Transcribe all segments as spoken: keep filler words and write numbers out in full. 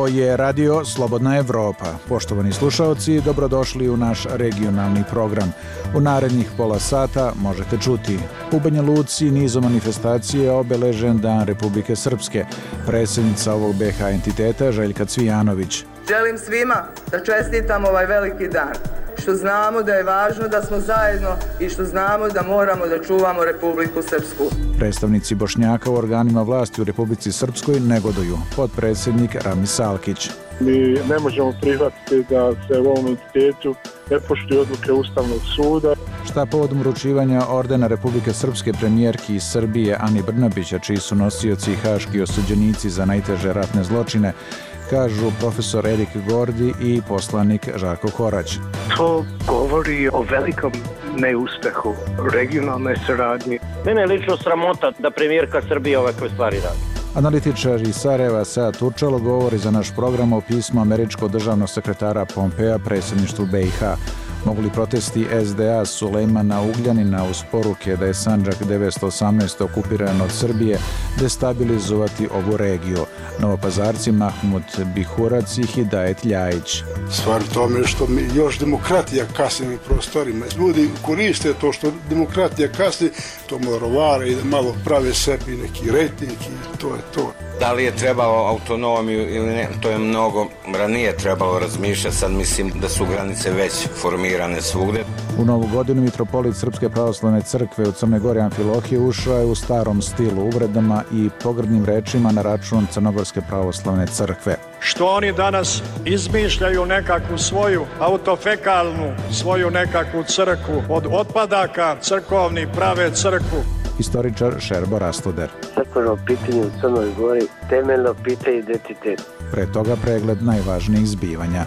Ovo je Radio Slobodna Evropa. Poštovani slušaoci, dobrodošli u naš regionalni program. U narednih pola sata možete čuti: u Banja Luci nizom manifestacije obeležen Dan Republike Srpske. Predsjednica ovog be ha entiteta Željka Cvijanović. Želim svima da čestitam ovaj veliki dan, što znamo da je važno da smo zajedno i što znamo da moramo da čuvamo Republiku Srpsku. Predstavnici Bošnjaka u organima vlasti u Republici Srpskoj negoduju. Potpredsjednik Ramiz Salkić. Mi ne možemo prihvatiti da se u ovom entitetu ne poštuju odluke Ustavnog suda. Šta povodom uručivanja ordena Republike Srpske premijerki iz Srbije Ani Brnabića, čiji su nosioci i haški osuđenici za najteže ratne zločine, kažu profesor Erik Gordi i poslanik Žarko Korać. To govori o velikom neuspehu regionalne saradnje. Mene je lično sramota da premijerka Srbije ovakve stvari radi. Analitičar iz Sarajeva Sead Turčalo govori za naš program o pismu američkog državnog sekretara Pompea predsjedništvu be i ha. Mogu li protesti es de a Sulejmana Ugljanina uz poruke da je Sandžak devetsto osamnaest. okupiran od Srbije destabilizovati ovu regiju? Novopazarci Mahmud Bihurac i Hidajet Ljajić. Stvar u tome što mi još demokratija kasni na prostorima. Ljudi koriste to što demokratija kasni, to morovara i da malo prave sebi neki rejting i to je to. Da li je trebalo autonomiju ili ne, to je mnogo ranije trebalo razmišljati, sad mislim da su granice već formirane svugde. U novu godinu mitropolit Srpske pravoslavne crkve u Crnoj Gori Amfilohije ušao je u starom stilu, uvredama i pogrdnim rečima na račun Crnogorske pravoslavne crkve. Što oni danas izmišljaju nekakvu svoju autofekalnu, svoju nekakvu crkvu, od otpadaka crkovni prave crkvu. Historičar Šerbo Rastoder. Crkveno pitanje u Crnoj Gori temeljno pitanje identitet. Pre toga pregled najvažnijih zbivanja.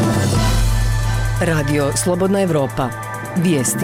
Radio Slobodna Evropa. Vijesti.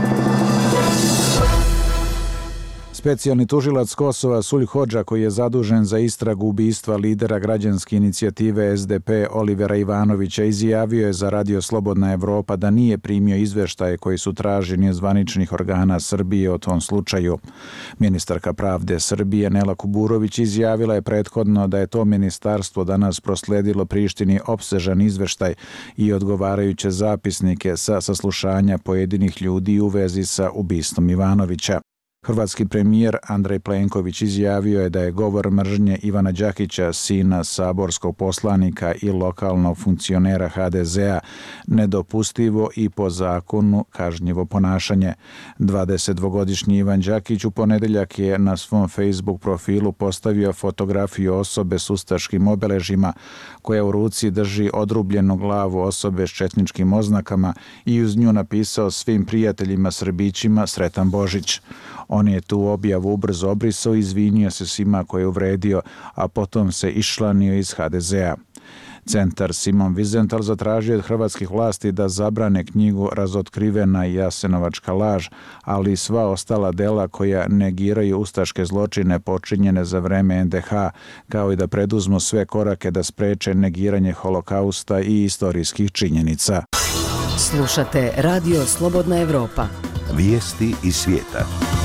Specijalni tužilac Kosova Sulj Hodža, koji je zadužen za istragu ubistva lidera građanske inicijative es de pe Olivera Ivanovića, izjavio je za Radio Slobodna Evropa da nije primio izveštaje koji su traženi od zvaničnih organa Srbije o tom slučaju. Ministarka pravde Srbije Nela Kuburović izjavila je prethodno da je to ministarstvo danas prosledilo Prištini opsežan izveštaj i odgovarajuće zapisnike sa saslušanja pojedinih ljudi u vezi sa ubistvom Ivanovića. Hrvatski premijer Andrej Plenković izjavio je da je govor mržnje Ivana Đakića, sina saborskog poslanika i lokalnog funkcionera ha de ze a, nedopustivo i po zakonu kažnjivo ponašanje. dvadesetdvogodišnji Ivan Đakić u ponedeljak je na svom Facebook profilu postavio fotografiju osobe s ustaškim obeležima koja u ruci drži odrubljenu glavu osobe s četničkim oznakama i uz nju napisao svim prijateljima Srbićima Sretan Božić. On je tu objavu ubrzo obrisao i izvinio se svima koje je uvredio, a potom se iščlanio iz ha de ze a. Centar Simon Wiesenthal zatražio od hrvatskih vlasti da zabrane knjigu Razotkrivena jasenovačka laž, ali i sva ostala dela koja negiraju ustaške zločine počinjene za vreme en de ha, kao i da preduzmu sve korake da spreče negiranje holokausta i istorijskih činjenica. Slušate Radio Slobodna Evropa. Vijesti iz svijeta.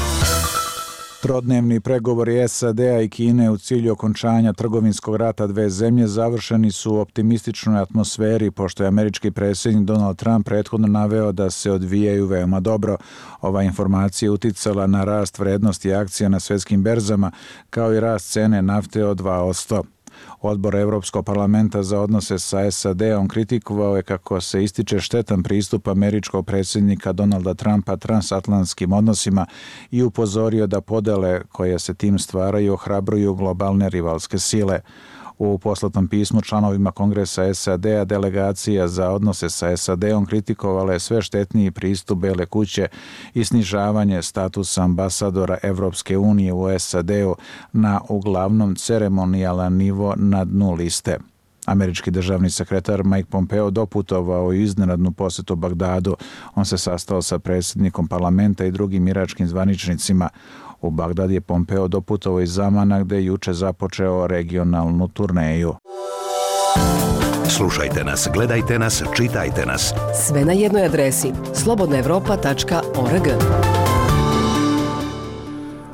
Trodnevni pregovori es a de a i Kine u cilju okončanja trgovinskog rata dve zemlje završeni su u optimističnoj atmosferi, pošto je američki predsjednik Donald Trump prethodno naveo da se odvijaju veoma dobro. Ova informacija je uticala na rast vrednosti akcija na svjetskim berzama, kao i rast cene nafte od dva posto. Odbor Evropskog parlamenta za odnose sa es a de om kritikovao je kako se ističe štetan pristup američkog predsjednika Donalda Trumpa transatlantskim odnosima i upozorio da podele koje se tim stvaraju ohrabruju globalne rivalske sile. U poslatom pismu članovima Kongresa es a de a delegacija za odnose sa es a de om kritikovala je sve štetniji pristup Bele kuće i snižavanje statusa ambasadora Evropske unije u es a de u na uglavnom ceremonijalan nivo na dnu liste. Američki državni sekretar Mike Pompeo doputovao je iznenadnu posjetu Bagdadu. On se sastao sa predsjednikom parlamenta i drugim iračkim zvaničnicima. U Bagdad je Pompeo doputovao iz Zamana, gde je juče započeo regionalnu turneju. Slušajte nas, gledajte nas, čitajte nas. Sve na jednoj adresi slobodna evropa tačka org.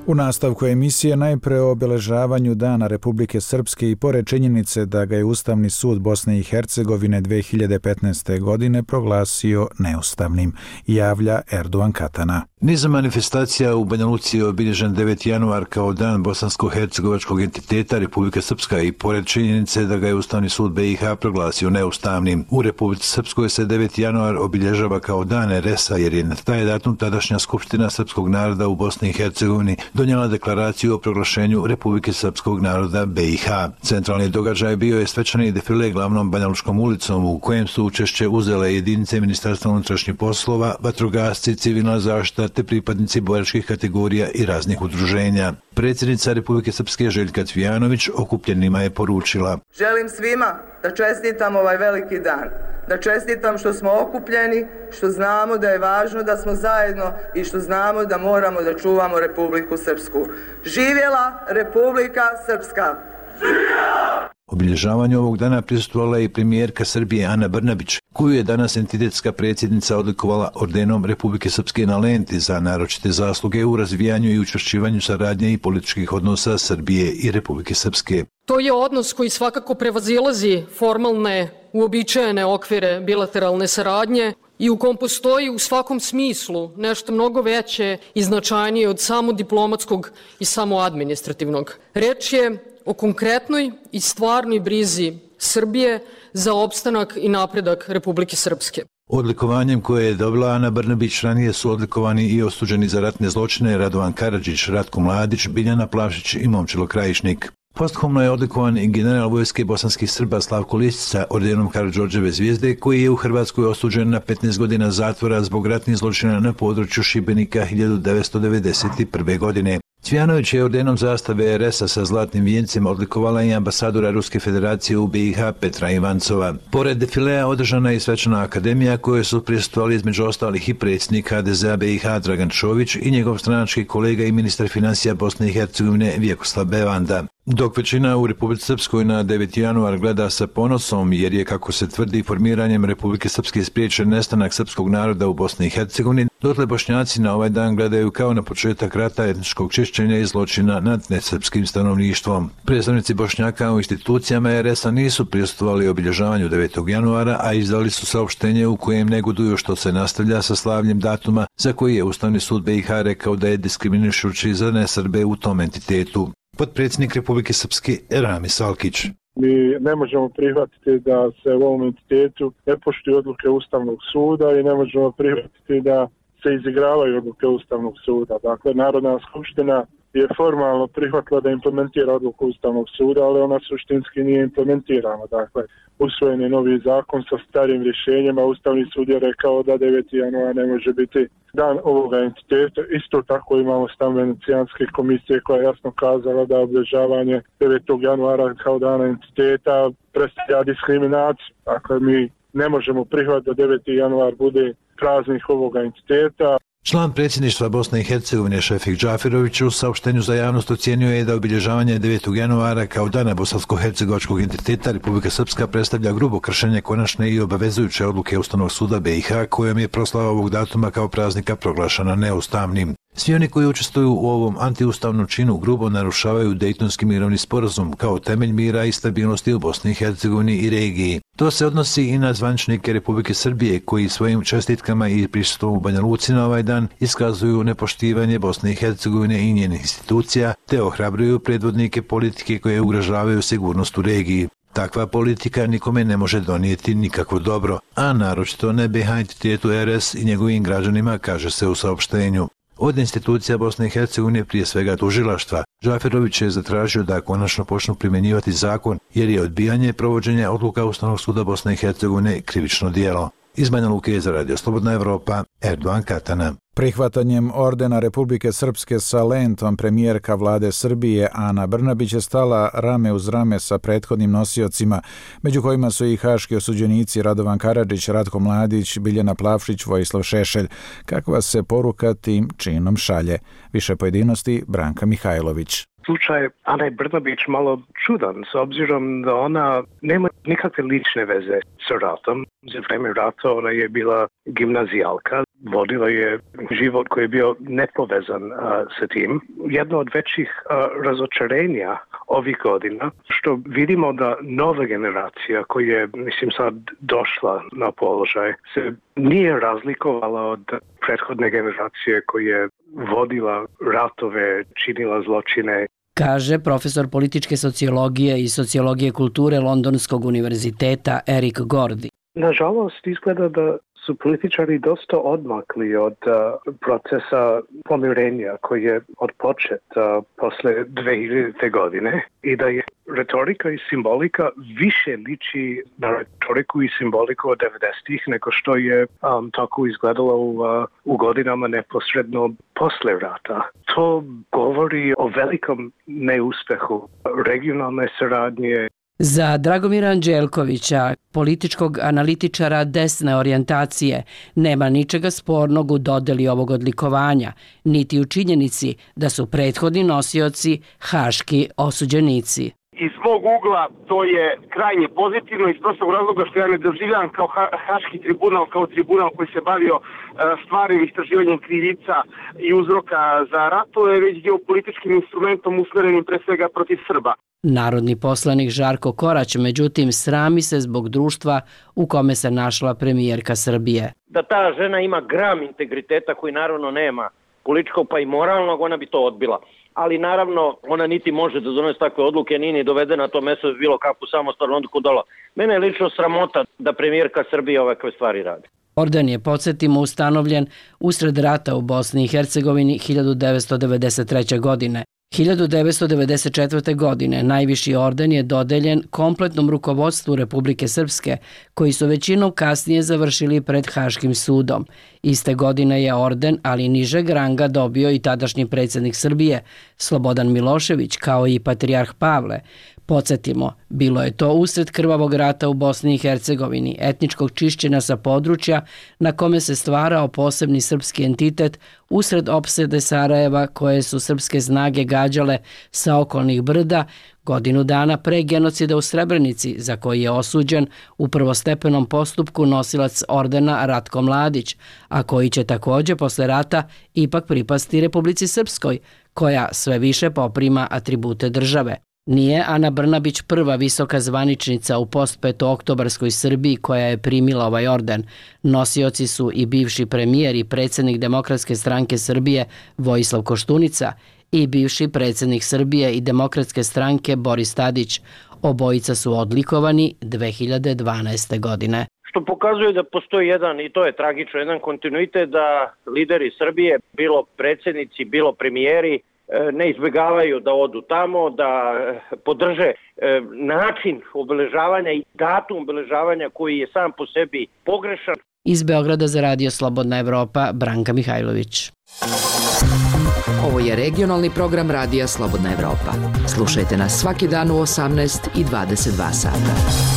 U nastavku emisije najpre o obeležavanju Dana Republike Srpske i pored činjenice da ga je Ustavni sud Bosne i Hercegovine dve hiljade petnaeste. godine proglasio neustavnim, javlja Erdogan Katana. Niz manifestacija u Banja Luci je obilježen deveti januar kao dan bosansko-hercegovačkog entiteta Republike Srpska i pored činjenice da ga je Ustavni sud B i H proglasio neustavnim. U Republici Srpskoj se deveti januar obilježava kao dan er es a jer je na taj datum tadašnja Skupština srpskog naroda u Bosni i Hercegovini donijela deklaraciju o proglašenju Republike Srpskog naroda B i H. Centralni događaj bio je svečani defile glavnom Banjalučkom ulicom u kojem su učešće uzele jedinice Ministarstva unutrašnjih poslova, vatrogasci, civilna zaštita te pripadnici boračkih kategorija i raznih udruženja. Predsjednica Republike Srpske Željka Cvijanović okupljenima je poručila: Želim svima da čestitam ovaj veliki dan. Da čestitam što smo okupljeni, što znamo da je važno da smo zajedno i što znamo da moramo da čuvamo Republiku Srpsku. Živjela Republika Srpska! Živjela! Obilježavanju ovog dana prisustvovala je i premijerka Srbije Ana Brnabić, koju je danas entitetska predsjednica odlikovala ordenom Republike Srpske na Lenti za naročite zasluge u razvijanju i učvršćivanju saradnje i političkih odnosa Srbije i Republike Srpske. To je odnos koji svakako prevazilazi formalne, uobičajene okvire bilateralne saradnje i u kom postoji u svakom smislu nešto mnogo veće i značajnije od samo diplomatskog i samo administrativnog. Reč je o konkretnoj i stvarnoj brizi Srbije za opstanak i napredak Republike Srpske. Odlikovanjem koje je dobila Ana Brnabić ranije su odlikovani i osuđeni za ratne zločine Radovan Karadžić, Ratko Mladić, Biljana Plavšić i Momčilo Krajišnik. Posthumno je odlikovan i general vojske bosanskih Srba Slavko Listica ordenom Karađorđeve zvijezde, koji je u Hrvatskoj osuđen na petnaest godina zatvora zbog ratnih zločina na području Šibenika hiljadu devetsto devedeset prve. godine. Cvijanović je ordenom zastave er es a sa zlatnim vijencem odlikovala i ambasadora Ruske federacije u B i H Petra Ivancova. Pored defilea održana je i svečana akademija koje su prisustvovali između ostalih i predsjednik ha de ze a B i H Dragan Čović i njegov stranački kolega i ministar financija Bosne i Hercegovine Vjekoslav Bevanda. Dok većina u Republici Srpskoj na deveti januar gleda sa ponosom jer je, kako se tvrdi, formiranjem Republike Srpske spriječen nestanak srpskog naroda u Bosni i Hercegovini, dotle Bošnjaci na ovaj dan gledaju kao na početak rata etničkog čišćenja i zločina nad nesrpskim stanovništvom. Predstavnici Bošnjaka u institucijama er es a nisu prisustvovali obilježavanju devetog januara, a izdali su saopštenje u kojem negoduju što se nastavlja sa slavljem datuma za koji je Ustavni sud B i H rekao da je diskriminišući za nesrbe u tom entitetu. Potpredsjednik Republike Srpske Rami Salkić. Mi ne možemo prihvatiti da se u ovom entitetu ne poštuju odluke Ustavnog suda i ne možemo prihvatiti da se izigravaju odluke Ustavnog suda. Dakle, Narodna skupština je formalno prihvatila da implementira odluku Ustavnog suda, ali ona suštinski nije implementirana. Dakle, usvojen je novi zakon sa starim rješenjima, Ustavni sud je rekao da deveti januar ne može biti dan ovoga entiteta. Isto tako imamo stav Venecijanske komisije koja je jasno kazala da obilježavanje devetog januara kao dana entiteta predstavlja diskriminaciju. Dakle, mi ne možemo prihvatiti da deveti januar bude praznik ovoga entiteta. Član predsjedništva Bosne i Hercegovine Šefik Džafirović u saopštenju za javnost ocijenio je da obilježavanje devetog januara kao dana bosansko-hercegovačkog entiteta Republika Srpska predstavlja grubo kršenje konačne i obavezujuće odluke Ustavnog suda B i H kojom je proslava ovog datuma kao praznika proglašena neustavnim. Svi oni koji učestvuju u ovom antiustavnom činu grubo narušavaju Dejtonski mirovni sporazum kao temelj mira i stabilnosti u Bosni i Hercegovini i regiji. To se odnosi i na zvaničnike Republike Srbije koji svojim čestitkama i prisustvom u Banja Luci na ovaj dan iskazuju nepoštivanje Bosne i Hercegovine i njenih institucija te ohrabruju predvodnike politike koje ugrožavaju sigurnost u regiji. Takva politika nikome ne može donijeti nikakvo dobro, a naročito ne B i H entitetu er es i njegovim građanima, kaže se u saopštenju. Od institucija Bosne i Hercegovine, prije svega tužilaštva, Džafirović je zatražio da konačno počnu primjenjivati zakon jer je odbijanje provođenja odluka Ustavnog suda Bosne i Hercegovine krivično djelo. Iz Banja Luke za Radio Slobodna Evropa, Erdogan Katana. Prihvatanjem ordena Republike Srpske sa lentom premijerka vlade Srbije Ana Brnabić je stala rame uz rame sa prethodnim nosiocima, među kojima su i haški osuđenici Radovan Karadžić, Ratko Mladić, Biljana Plavšić, Vojislav Šešelj. Kakva se poruka tim činom šalje? Više pojedinosti Branka Mihajlović. Slučaj Ane Brnabić malo čudan, s obzirom da ona nema nikakve lične veze sa ratom. Za vreme rata ona je bila gimnazijalka. vodila je život koji je bio nepovezan a, sa tim. Jedno od većih a, razočarenja ovih godina, što vidimo da nova generacija koja je, mislim, sad došla na položaj, se nije razlikovala od prethodne generacije koja je vodila ratove, činila zločine. Kaže profesor političke sociologije i sociologije kulture Londonskog univerziteta Eric Gordy. Nažalost, izgleda da su političari dosta odmakli od uh, procesa pomirenja koji je odpočet uh, posle dve hiljadite. godine i da je retorika i simbolika više liči na retoriku i simboliku od devedesetih nego što je um, tako izgledalo u, uh, u godinama neposredno posle rata. To govori o velikom neuspehu regionalne saradnje. Za Dragomira Anđelkovića, političkog analitičara desne orijentacije, nema ničega spornog u dodeli ovog odlikovanja, niti u činjenici da su prethodni nosioci haški osuđenici. Iz mog ugla to je krajnje pozitivno iz prostog razloga što ja ne doživljam kao ha haški tribunal, kao tribunal koji se bavio uh, stvarnim istraživanjem krivica i uzroka za ratove, već geopolitičkim instrumentom usmerenim pre svega protiv Srba. Narodni poslanik Žarko Korać, međutim, srami se zbog društva u kome se našla premijerka Srbije. Da ta žena ima gram integriteta koji naravno nema političkog pa i moralnog, ona bi to odbila. Ali naravno ona niti može da donese takve odluke, nije ni dovedena na to mesto bilo kakvu samostalnu odluku dola. Mene je lično sramota da premijerka Srbije ovakve stvari radi. Orden je, podsjetimo, ustanovljen usred rata u Bosni i Hercegovini hiljadu devetsto devedeset treće. godine. hiljadu devetsto devedeset četvrte. godine najviši orden je dodeljen kompletnom rukovodstvu Republike Srpske, koji su većinom kasnije završili pred Haškim sudom. Iste godine je orden, ali nižeg ranga, dobio i tadašnji predsjednik Srbije, Slobodan Milošević, kao i patrijarh Pavle. Podsjetimo, bilo je to usred krvavog rata u Bosni i Hercegovini, etničkog čišćenja sa područja na kome se stvarao posebni srpski entitet usred opsede Sarajeva koje su srpske snage gađale sa okolnih brda, godinu dana pre genocida u Srebrenici, za koji je osuđen u prvostepenom postupku nosilac ordena Ratko Mladić, a koji će također posle rata ipak pripasti Republici Srpskoj, koja sve više poprima atribute države. Nije Ana Brnabić prva visoka zvaničnica u postpetooktobarskoj Srbiji koja je primila ovaj orden. Nosioci su i bivši premijer i predsjednik Demokratske stranke Srbije Vojislav Koštunica i bivši predsjednik Srbije i Demokratske stranke Boris Tadić. Obojica su odlikovani dve hiljade dvanaeste. godine. Što pokazuje da postoji jedan, i to je tragično, jedan kontinuitet da lideri Srbije, bilo predsjednici, bilo premijeri, ne izbjegavaju da odu tamo, da podrže način obeležavanja i datum obeležavanja koji je sam po sebi pogrešan. Iz Beograda za Radio Slobodna Evropa, Branka Mihajlović. Ovo je regionalni program Radija Slobodna Evropa. Slušajte nas svaki dan u osamnaest i dvadeset dva sata.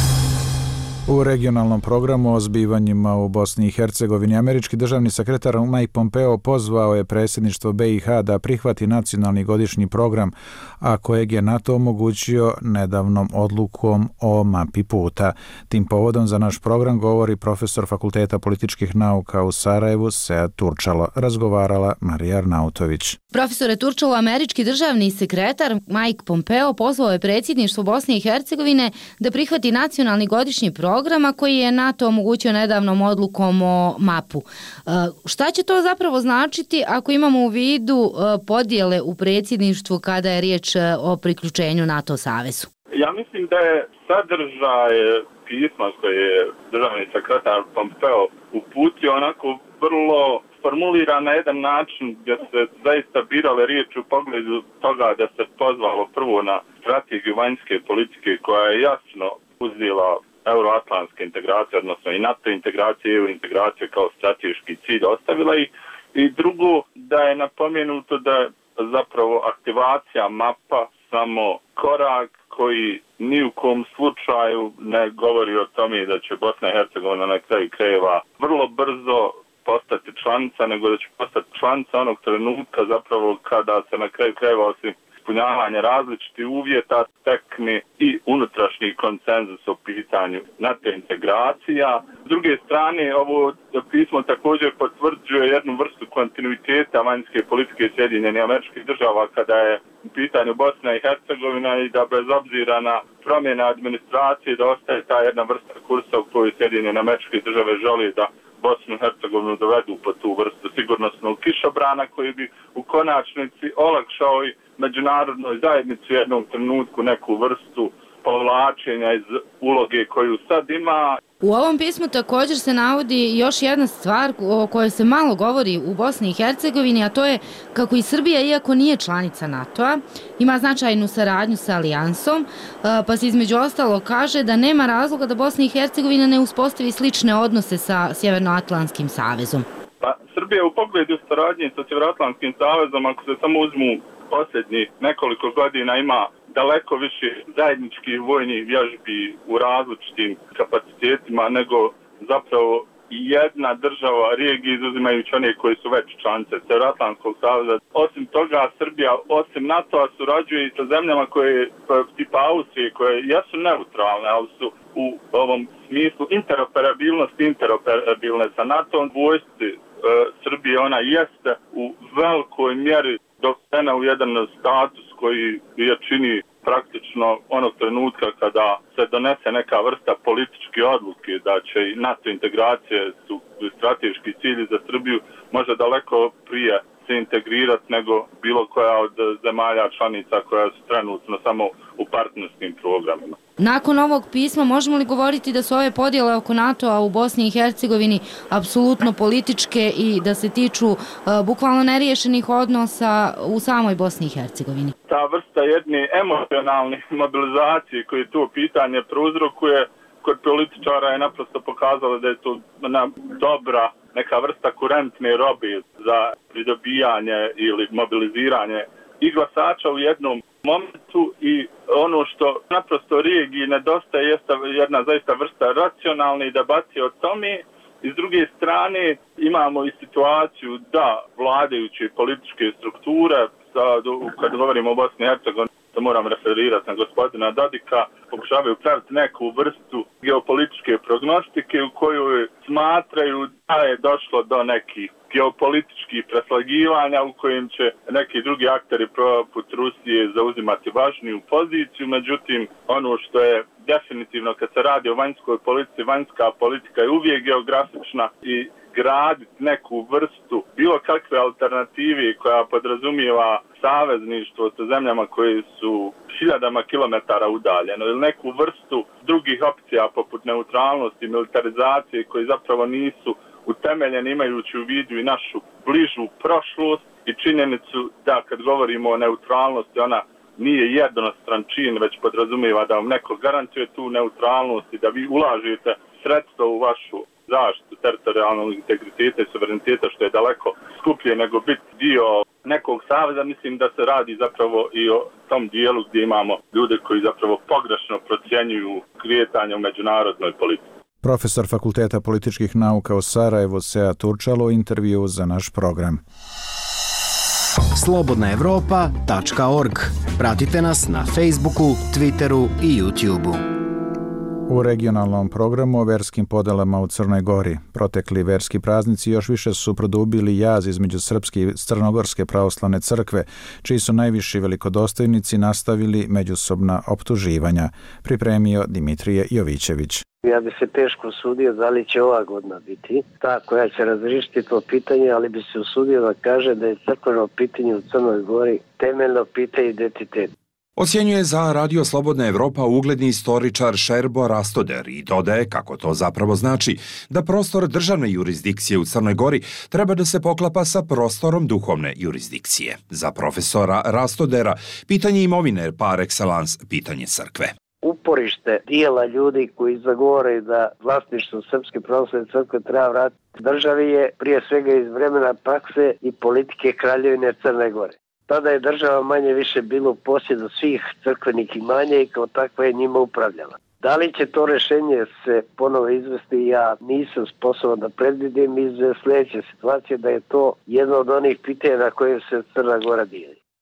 U regionalnom programu o zbivanjima u Bosni i Hercegovini američki državni sekretar Mike Pompeo pozvao je predsjedništvo B i H da prihvati nacionalni godišnji program, a kojeg je NATO omogućio nedavnom odlukom o mapi puta. Tim povodom za naš program govori profesor Fakulteta političkih nauka u Sarajevu Sead Turčalo. Razgovarala Marija Arnautović. Profesore Turčalo, američki državni sekretar Mike Pompeo pozvao je predsjedništvo Bosne i Hercegovine da prihvati nacionalni godišnji programa koji je NATO omogućio nedavnom odlukom o mapu. Šta će to zapravo značiti ako imamo u vidu podjele u predsjedništvu kada je riječ o priključenju NATO savezu? Ja mislim da je sadržaj pisma koje je državni sekretar Pompeo uputio onako vrlo formuliran na jedan način gdje se zaista birale riječi u pogledu toga da se pozvalo prvo na strategiju vanjske politike koja je jasno uzela euroatlantske integracije, odnosno i NATO integracije, E U integracije kao strateški cilj ostavila ih. I drugo, da je napomenuto da je zapravo aktivacija mapa samo korak koji ni u kom slučaju ne govori o tome da će Bosna i Hercegovina na kraju krajeva vrlo brzo postati članica, nego da će postati članica onog trenutka zapravo kada se na kraju krajeva osim ispunjavanje različitih uvjeta stekne i unutrašnji konsenzus o pitanju NATO integracija. S druge strane, ovo pismo također potvrđuje jednu vrstu kontinuiteta vanjske politike Sjedinjenih Američkih Država kada je u pitanju Bosna i Hercegovina i da bez obzira na promjene administracije da ostaje ta jedna vrsta kursa u kojoj Sjedinjene Američke Države želi da Bosnu i Hercegovinu dovedu po tu vrstu sigurnosnog kišobrana koji bi u konačnici olakšao i međunarodnoj zajednici u jednom trenutku neku vrstu povlačenja iz uloge koju sad ima. U ovom pismu također se navodi još jedna stvar o kojoj se malo govori u Bosni i Hercegovini, a to je kako i Srbija, iako nije članica NATO-a, ima značajnu saradnju sa Alijansom, pa se između ostalo kaže da nema razloga da Bosna i Hercegovina ne uspostavi slične odnose sa Sjevernoatlantskim savezom. Pa, Srbija u pogledu saradnje sa Sjevernoatlantskim savezom, ako se samo uzmu posljednjih nekoliko godina, ima daleko više zajedničkih vojnih vježbi u različitim kapacitetima nego zapravo jedna država regije, izuzimajući one koji su već članice Sjevernoatlantskog saveza. Osim toga, Srbija, osim NATO-a, surađuje i sa zemljama koje, tipa Austrije, koje jesu neutralne, ali su u ovom smislu interoperabilnosti interoperabilne sa NATO-om. Vojsci e, Srbije ona jeste u velikoj mjeri dovedena u jedan status koji je čini praktično onog trenutka kada se donese neka vrsta političke odluke da će i NATO integracije su strateški cilji za Srbiju, može daleko prije se integrirati nego bilo koja od zemalja članica koja su trenutno samo u partnerskim programima. Nakon ovog pisma možemo li govoriti da su ove podjele oko NATO-a u Bosni i Hercegovini apsolutno političke i da se tiču uh, bukvalno neriješenih odnosa u samoj Bosni i Hercegovini? Ta vrsta jedne emocionalne mobilizacije koje to pitanje prouzrokuje kod političara je naprosto pokazalo da je to na dobra neka vrsta kurentne robe za pridobijanje ili mobiliziranje i glasača u jednom momentu i ono što naprosto regiji nedostaje jeste jedna zaista vrsta racionalne debate o tome. I s druge strane imamo i situaciju da vladajuće političke strukture, kad govorimo o Bosni i Hercegovini, to moram referirati na gospodina Dodika, pokušavaju praviti neku vrstu geopolitičke prognostike u kojoj smatraju da je došlo do nekih geopolitičkih preslagivanja u kojim će neki drugi akteri poput Rusije zauzimati važniju poziciju. Međutim, ono što je definitivno kad se radi o vanjskoj politici, vanjska politika je uvijek geografična i graditi neku vrstu bilo kakve alternative koja podrazumijeva savezništvo sa zemljama koje su hiljadama kilometara udaljeno ili neku vrstu drugih opcija poput neutralnosti, militarizacije koji zapravo nisu utemeljeni imajući u vidu i našu bližu prošlost i činjenicu da kad govorimo o neutralnosti ona nije jednostran čin, već podrazumijeva da vam neko garantuje tu neutralnost i da vi ulažete sredstva u vašu zaštitu teritorijalnog integriteta i suvereniteta, što je daleko skuplje nego biti dio nekog saveza. Mislim da se radi zapravo i o tom dijelu gdje imamo ljude koji zapravo pogrešno procjenjuju kretanje u međunarodnoj politici. Profesor Fakulteta političkih nauka u Sarajevu Sead Turčalo u intervju za naš program. slobodna evropa tačka org. Pratite nas na Facebooku, Twitteru i YouTubeu. U regionalnom programu o verskim podelama u Crnoj Gori. Protekli verski praznici još više su produbili jaz između srpske i crnogorske pravoslavne crkve, čiji su najviši velikodostojnici nastavili međusobna optuživanja, pripremio Dimitrije Jovićević. Ja bi se teško usudio da li će ova godina biti ta koja će razrišiti to pitanje, ali bi se usudio da kaže da je crkveno pitanje u Crnoj Gori temeljno pitanje identiteta. Ocjenjuje za Radio Slobodna Evropa ugledni istoričar Šerbo Rastoder i dodaje kako to zapravo znači da prostor državne jurisdikcije u Crnoj Gori treba da se poklapa sa prostorom duhovne jurisdikcije. Za profesora Rastodera pitanje imovine par excellence pitanje crkve. Uporište dijela ljudi koji zagovaraju da vlasništvo Srpske pravoslavne crkve treba vratiti državi je prije svega iz vremena prakse i politike Kraljevine Crne Gore. Tada je država manje više bila u posjedu svih crkvenih imanja i kao takva je njima upravljala. Da li će to rješenje se ponovo izvesti, ja nisam sposoban da predvidim iz sljedeće situacije da je to jedno od onih pitanja na koje se Crna Gora dijeli.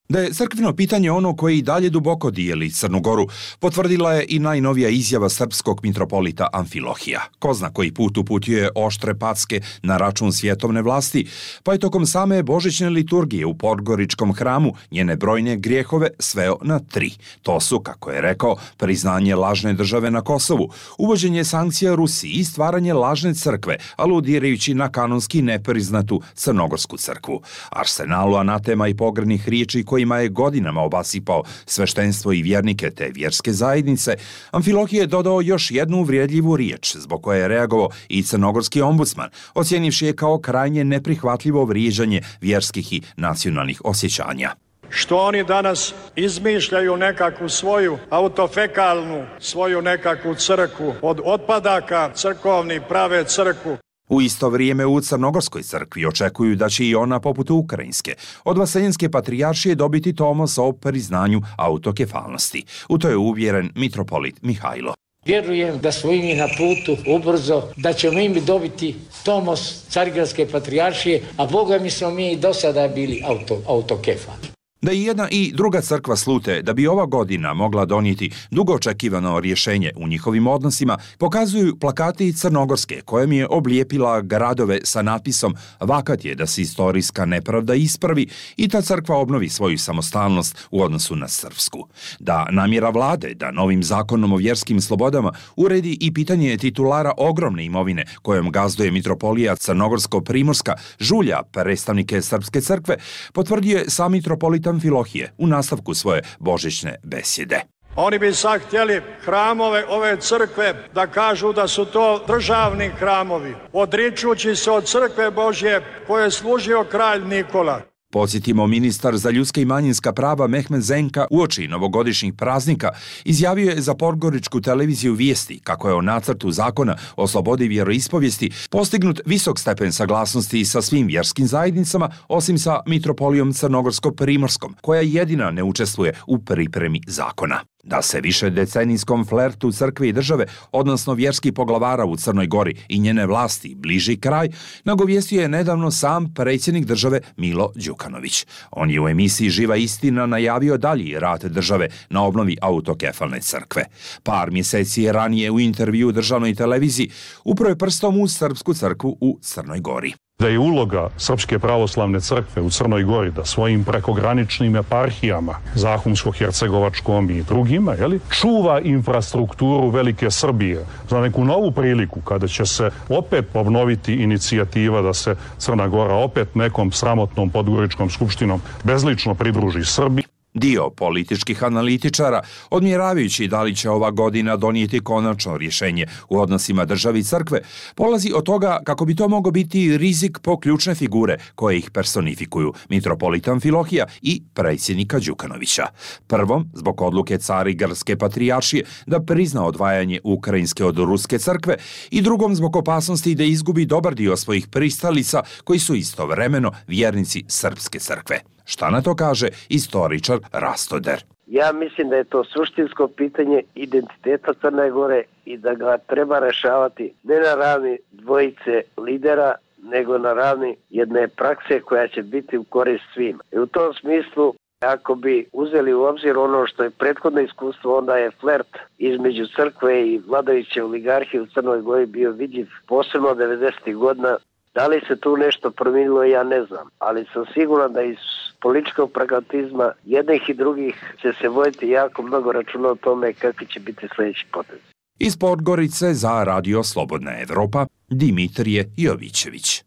Da je crkveno pitanje ono koje i dalje duboko dijeli Crnu Goru, potvrdila je i najnovija izjava srpskog mitropolita Amfilohija. Ko zna koji put uputio oštre packe na račun svjetovne vlasti, pa je tokom same božićne liturgije u Podgoričkom hramu njene brojne grijehove sveo na tri. To su, kako je rekao, priznanje lažne države na Kosovu, uvođenje sankcija Rusiji i stvaranje lažne crkve, aludirajući na kanonski nepriznatu crnogorsku crkvu. Arsenalu anatema i pogrdnih riječi kojima je godinama obasipao sveštenstvo i vjernike te vjerske zajednice, Amfilohije je dodao još jednu uvrijedljivu riječ, zbog koje je reagovao i crnogorski ombudsman, ocjenivši je kao krajnje neprihvatljivo vrijeđanje vjerskih i nacionalnih osjećanja. Što oni danas izmišljaju nekakvu svoju autofekalnu, svoju nekakvu crkvu, od otpadaka crkovni prave crkvu. U isto vrijeme u Crnogorskoj crkvi očekuju da će i ona, poput ukrajinske, od Vaseljenske patrijaršije dobiti tomos o priznanju autokefalnosti. U to je uvjeren mitropolit Mihajlo. Vjerujem da smo i mi na putu ubrzo, da ćemo im dobiti tomos Carigradske patrijaršije, a Boga mi smo mi i do sada bili auto, autokefali. Da i jedna i druga crkva slute da bi ova godina mogla donijeti dugo očekivano rješenje u njihovim odnosima, pokazuju plakati Crnogorske kojem je oblijepila gradove sa natpisom "Vakat je da se istorijska nepravda ispravi i ta crkva obnovi svoju samostalnost u odnosu na srpsku." Da namjera vlade da novim zakonom o vjerskim slobodama uredi i pitanje titulara ogromne imovine kojom gazduje mitropolija Crnogorsko-Primorska žulja predstavnike srpske crkve, potvrdio je sam mitropolit Amfilohije u nastavku svoje božićne besjede. Oni bi sad htjeli hramove ove crkve da kažu da su to državni hramovi, odričući se od crkve Božje koje je služio kralj Nikola. Podsjetimo, ministar za ljudska i manjinska prava Mehmed Zenka uoči novogodišnjih praznika izjavio je za Podgoričku televiziju Vijesti kako je o nacrtu zakona o slobodi vjeroispovijesti postignut visok stepen saglasnosti sa svim vjerskim zajednicama, osim sa mitropolijom Crnogorsko-Primorskom, koja jedina ne učestvuje u pripremi zakona. Da se više decenijskom flertu crkve i države, odnosno vjerskih poglavara u Crnoj Gori i njene vlasti bliži kraj, nagovijestio je nedavno sam predsjednik države Milo Đukanović. On je u emisiji Živa istina najavio dalji rad države na obnovi autokefalne crkve. Par mjeseci je ranije u intervju državnoj televiziji upravo je prstom u srpsku crkvu u Crnoj Gori. Da je uloga Srpske pravoslavne crkve u Crnoj Gori da svojim prekograničnim eparhijama, Zahumsko-Hercegovačkom i drugima, jeli, čuva infrastrukturu Velike Srbije za neku novu priliku kada će se opet obnoviti inicijativa da se Crna Gora opet nekom sramotnom podgoričkom skupštinom bezlično pridruži Srbiji. Dio političkih analitičara, odmjeravajući da li će ova godina donijeti konačno rješenje u odnosima države i crkve, polazi od toga kako bi to mogao biti rizik po ključne figure koje ih personifikuju, mitropolit Amfilohija i predsjednika Đukanovića. Prvom, zbog odluke Carigradske patrijaršije da prizna odvajanje ukrajinske od ruske crkve, i drugom zbog opasnosti da izgubi dobar dio svojih pristalica koji su istovremeno vjernici srpske crkve. Šta na to kaže istoričar Rastoder? Ja mislim da je to suštinsko pitanje identiteta Crne Gore i da ga treba rešavati ne na ravni dvojice lidera, nego na ravni jedne prakse koja će biti u korist svima. I u tom smislu, ako bi uzeli u obzir ono što je prethodno iskustvo, onda je flert između crkve i vladajuće oligarhije u Crnoj Gori bio vidljiv posebno devedesetih godina. Da li se tu nešto promijenilo, ja ne znam, ali sam siguran da iz političkog pragmatizma jednih i drugih će se voditi jako mnogo računa o tome kakvi će biti sljedeći potez. Iz Podgorice za Radio Slobodna Evropa, Dimitrije Jovićević.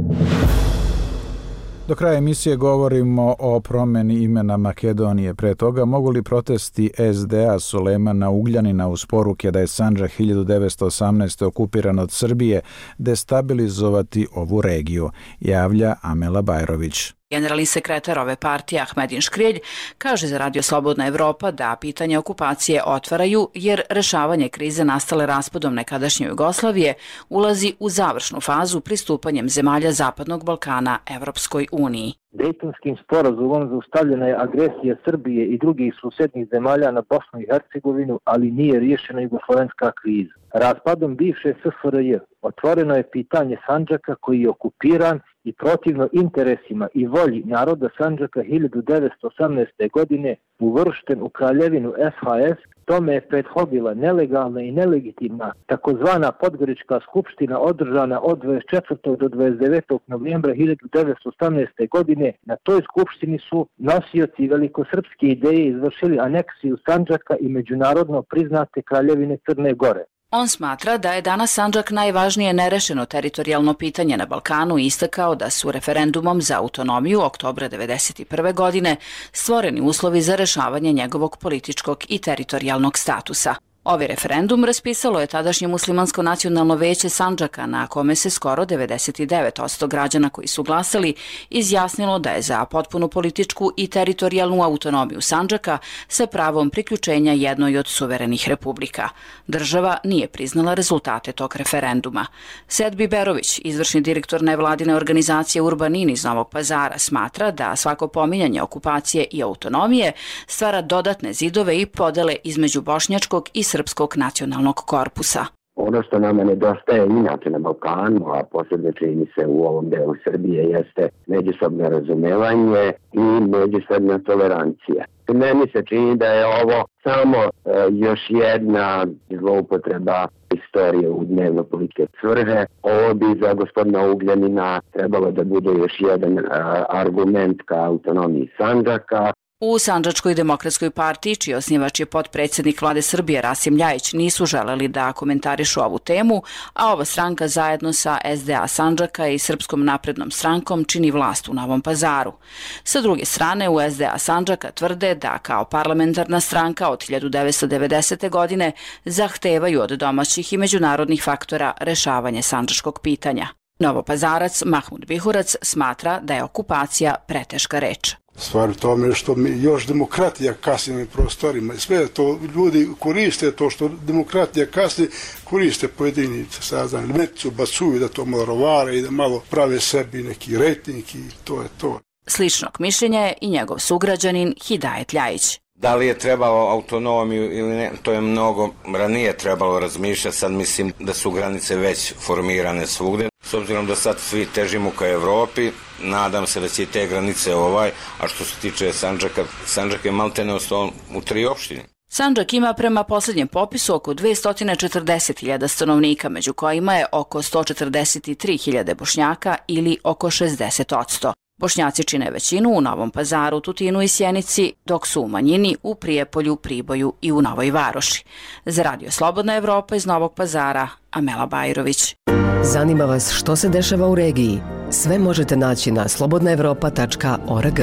Do kraja emisije govorimo o promjeni imena Makedonije. Pre toga, mogu li protesti es de a Sulejmana Ugljanina uz poruke da je Sandžak hiljadu devetsto osamnaeste okupiran od Srbije destabilizovati ovu regiju, javlja Amela Bajrović. Generalni sekretar ove partije Ahmedin Škrijelj kaže za Radio Slobodna Evropa da pitanje okupacije otvaraju jer rešavanje krize nastale raspadom nekadašnje Jugoslavije ulazi u završnu fazu pristupanjem zemalja Zapadnog Balkana Evropskoj uniji. Dejtonskim sporazumom zaustavljena je agresija Srbije i drugih susednih zemalja na Bosnu i Hercegovinu, ali nije riješena jugoslovenska kriza. Raspadom bivše es es er je otvoreno je pitanje Sandžaka koji je okupiran i protivno interesima i volji naroda Sandžaka hiljadu devetsto osamnaeste. godine uvršten u kraljevinu S H S, tome je prethodila nelegalna i nelegitimna takozvana Podgorička skupština održana od dvadeset četvrtog do dvadeset devetog novembra hiljadu devetsto osamnaeste. godine. Na toj skupštini su nosioci velikosrpske ideje izvršili aneksiju Sandžaka i međunarodno priznate kraljevine Crne Gore. On smatra da je danas Sandžak najvažnije nerešeno teritorijalno pitanje na Balkanu i istakao da su referendumom za autonomiju oktobra devedeset prve. godine stvoreni uslovi za rešavanje njegovog političkog i teritorijalnog statusa. Ovaj referendum raspisalo je tadašnje muslimansko nacionalno veće Sandžaka, na kome se skoro devedeset devet posto građana koji su glasali izjasnilo da je za potpunu političku i teritorijalnu autonomiju Sandžaka sa pravom priključenja jednoj od suverenih republika. Država nije priznala rezultate tog referenduma. Sed Biberović, izvršni direktor nevladine organizacije Urbanin iz Novog Pazara, smatra da svako pominjanje okupacije i autonomije stvara dodatne zidove i podele između bošnjačkog i srpskog nacionalnog korpusa. Ono što nama nedostaje inače na Balkanu, a posebno čini se u ovom delu Srbije, jeste međusobno razumevanje i međusobna tolerancija. Meni se čini da je ovo samo e, još jedna zloupotreba istorije u dnevno-političke svrhe. Ovo bi za gospodina Ugljanina trebalo da bude još jedan e, argument ka autonomiji Sandžaka. U Sandžačkoj demokratskoj partiji, čiji osnivač je potpredsjednik vlade Srbije Rasim Ljajić, nisu želeli da komentarišu ovu temu, a ova stranka zajedno sa S D A Sandžaka i Srpskom naprednom strankom čini vlast u Novom Pazaru. Sa druge strane, u S D A Sandžaka tvrde da kao parlamentarna stranka od hiljadu devetsto devedesete. godine zahtevaju od domaćih i međunarodnih faktora rešavanje sandžačkog pitanja. Novopazarac Mahmud Bihurac smatra da je okupacija preteška reč. Stvar u tome što mi još demokratija kasni na prostorima. Sve to ljudi koriste, to što demokratija kasni, koriste pojedinice. Sada mecu bacuju da to malo rovare i da malo prave sebi neki rejting i to je to. Sličnog mišljenja je i njegov sugrađanin Hidajet Ljajić. Da li je trebalo autonomiju ili ne, to je mnogo ranije trebalo razmišljati, sad mislim da su granice već formirane svugde. S obzirom da sad svi težimo ka Evropi, nadam se da će i te granice ovaj, a što se tiče Sandžaka, Sandžak je maltene ostao u tri opštine. Sandžak ima prema posljednjem popisu oko dvesta četrdeset hiljada stanovnika, među kojima je oko sto četrdeset tri hiljade Bošnjaka ili oko šezdeset posto. Bošnjaci čine većinu u Novom Pazaru, Tutinu i Sjenici, dok su u manjini u Prijepolju, Priboju i u Novoj Varoši. Za Radio Slobodna Evropa iz Novog Pazara, Amela Bajrović. Zanima vas što se dešava u regiji? Sve možete naći na slobodna evropa tačka org.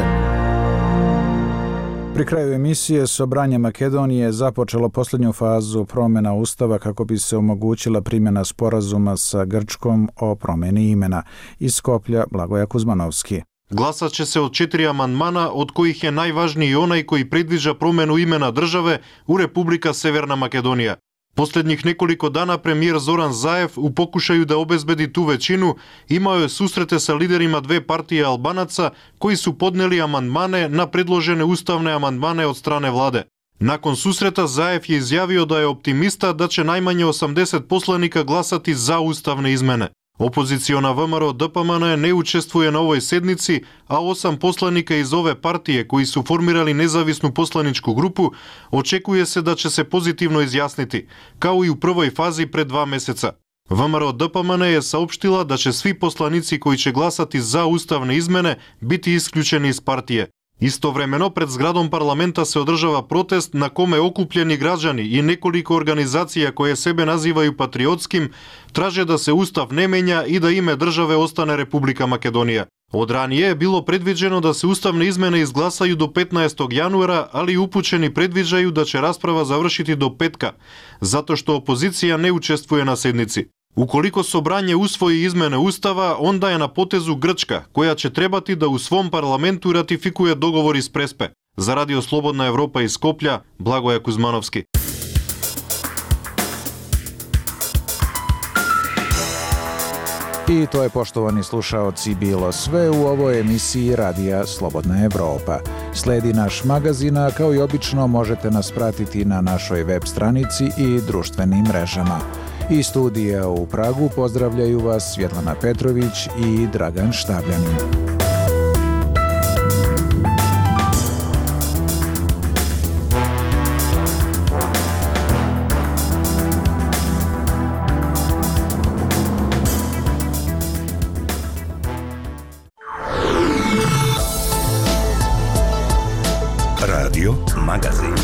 Pri kraju emisije Sobranje Makedonije započelo posljednju fazu promjena Ustava kako bi se omogućila primjena sporazuma sa Grčkom o promjeni imena. Iz Skoplja, Blagoja Kuzmanovski. Glasat će se od četiri amandmana, od kojih je najvažniji onaj koji predviđa promjenu imena države u Republika Severna Makedonija. Posljednjih nekoliko dana premijer Zoran Zaev u pokušaju da obezbedi tu većinu imao je susrete sa liderima dve partije Albanaca koji su podneli amandmane na predložene ustavne amandmane od strane vlade. Nakon susreta Zaev je izjavio da je optimista da će najmanje osamdeset poslanika glasati za ustavne izmene. Opoziciona V M R O D P M N ne učestvuje na ovoj sednici, a osam poslanika iz ove partije koji su formirali nezavisnu poslaničku grupu očekuje se da će se pozitivno izjasniti, kao i u prvoj fazi pred dva meseca. V M R O D P M N je saopštila da će svi poslanici koji će glasati za ustavne izmene biti isključeni iz partije. Istovremeno pred zgradom parlamenta se održava protest na kome okupljeni građani i nekoliko organizacija koje sebe nazivaju patriotskim traže da se ustav ne menja i da ime države ostane Republika Makedonija. Od ranije je bilo predviđeno da se ustavne izmene izglasaju do petnaestog januara, ali upućeni predviđaju da će rasprava završiti do petka, zato što opozicija ne učestvuje na sednici. Ukoliko Sobranje usvoji izmene Ustava, onda je na potezu Grčka, koja će trebati da u svom parlamentu ratifikuje dogovor iz Prespe. Za Radio Slobodna Evropa iz Skoplja, Blagoja Kuzmanovski. I to je, poštovani slušaoci, bilo sve u ovoj emisiji Radija Slobodna Evropa. Sledi naš magazin, a kao i obično možete nas pratiti na našoj web stranici i društvenim mrežama. Iz studija u Pragu pozdravljaju vas Svjetlana Petrović i Dragan Štabljanin. Radio Magazin.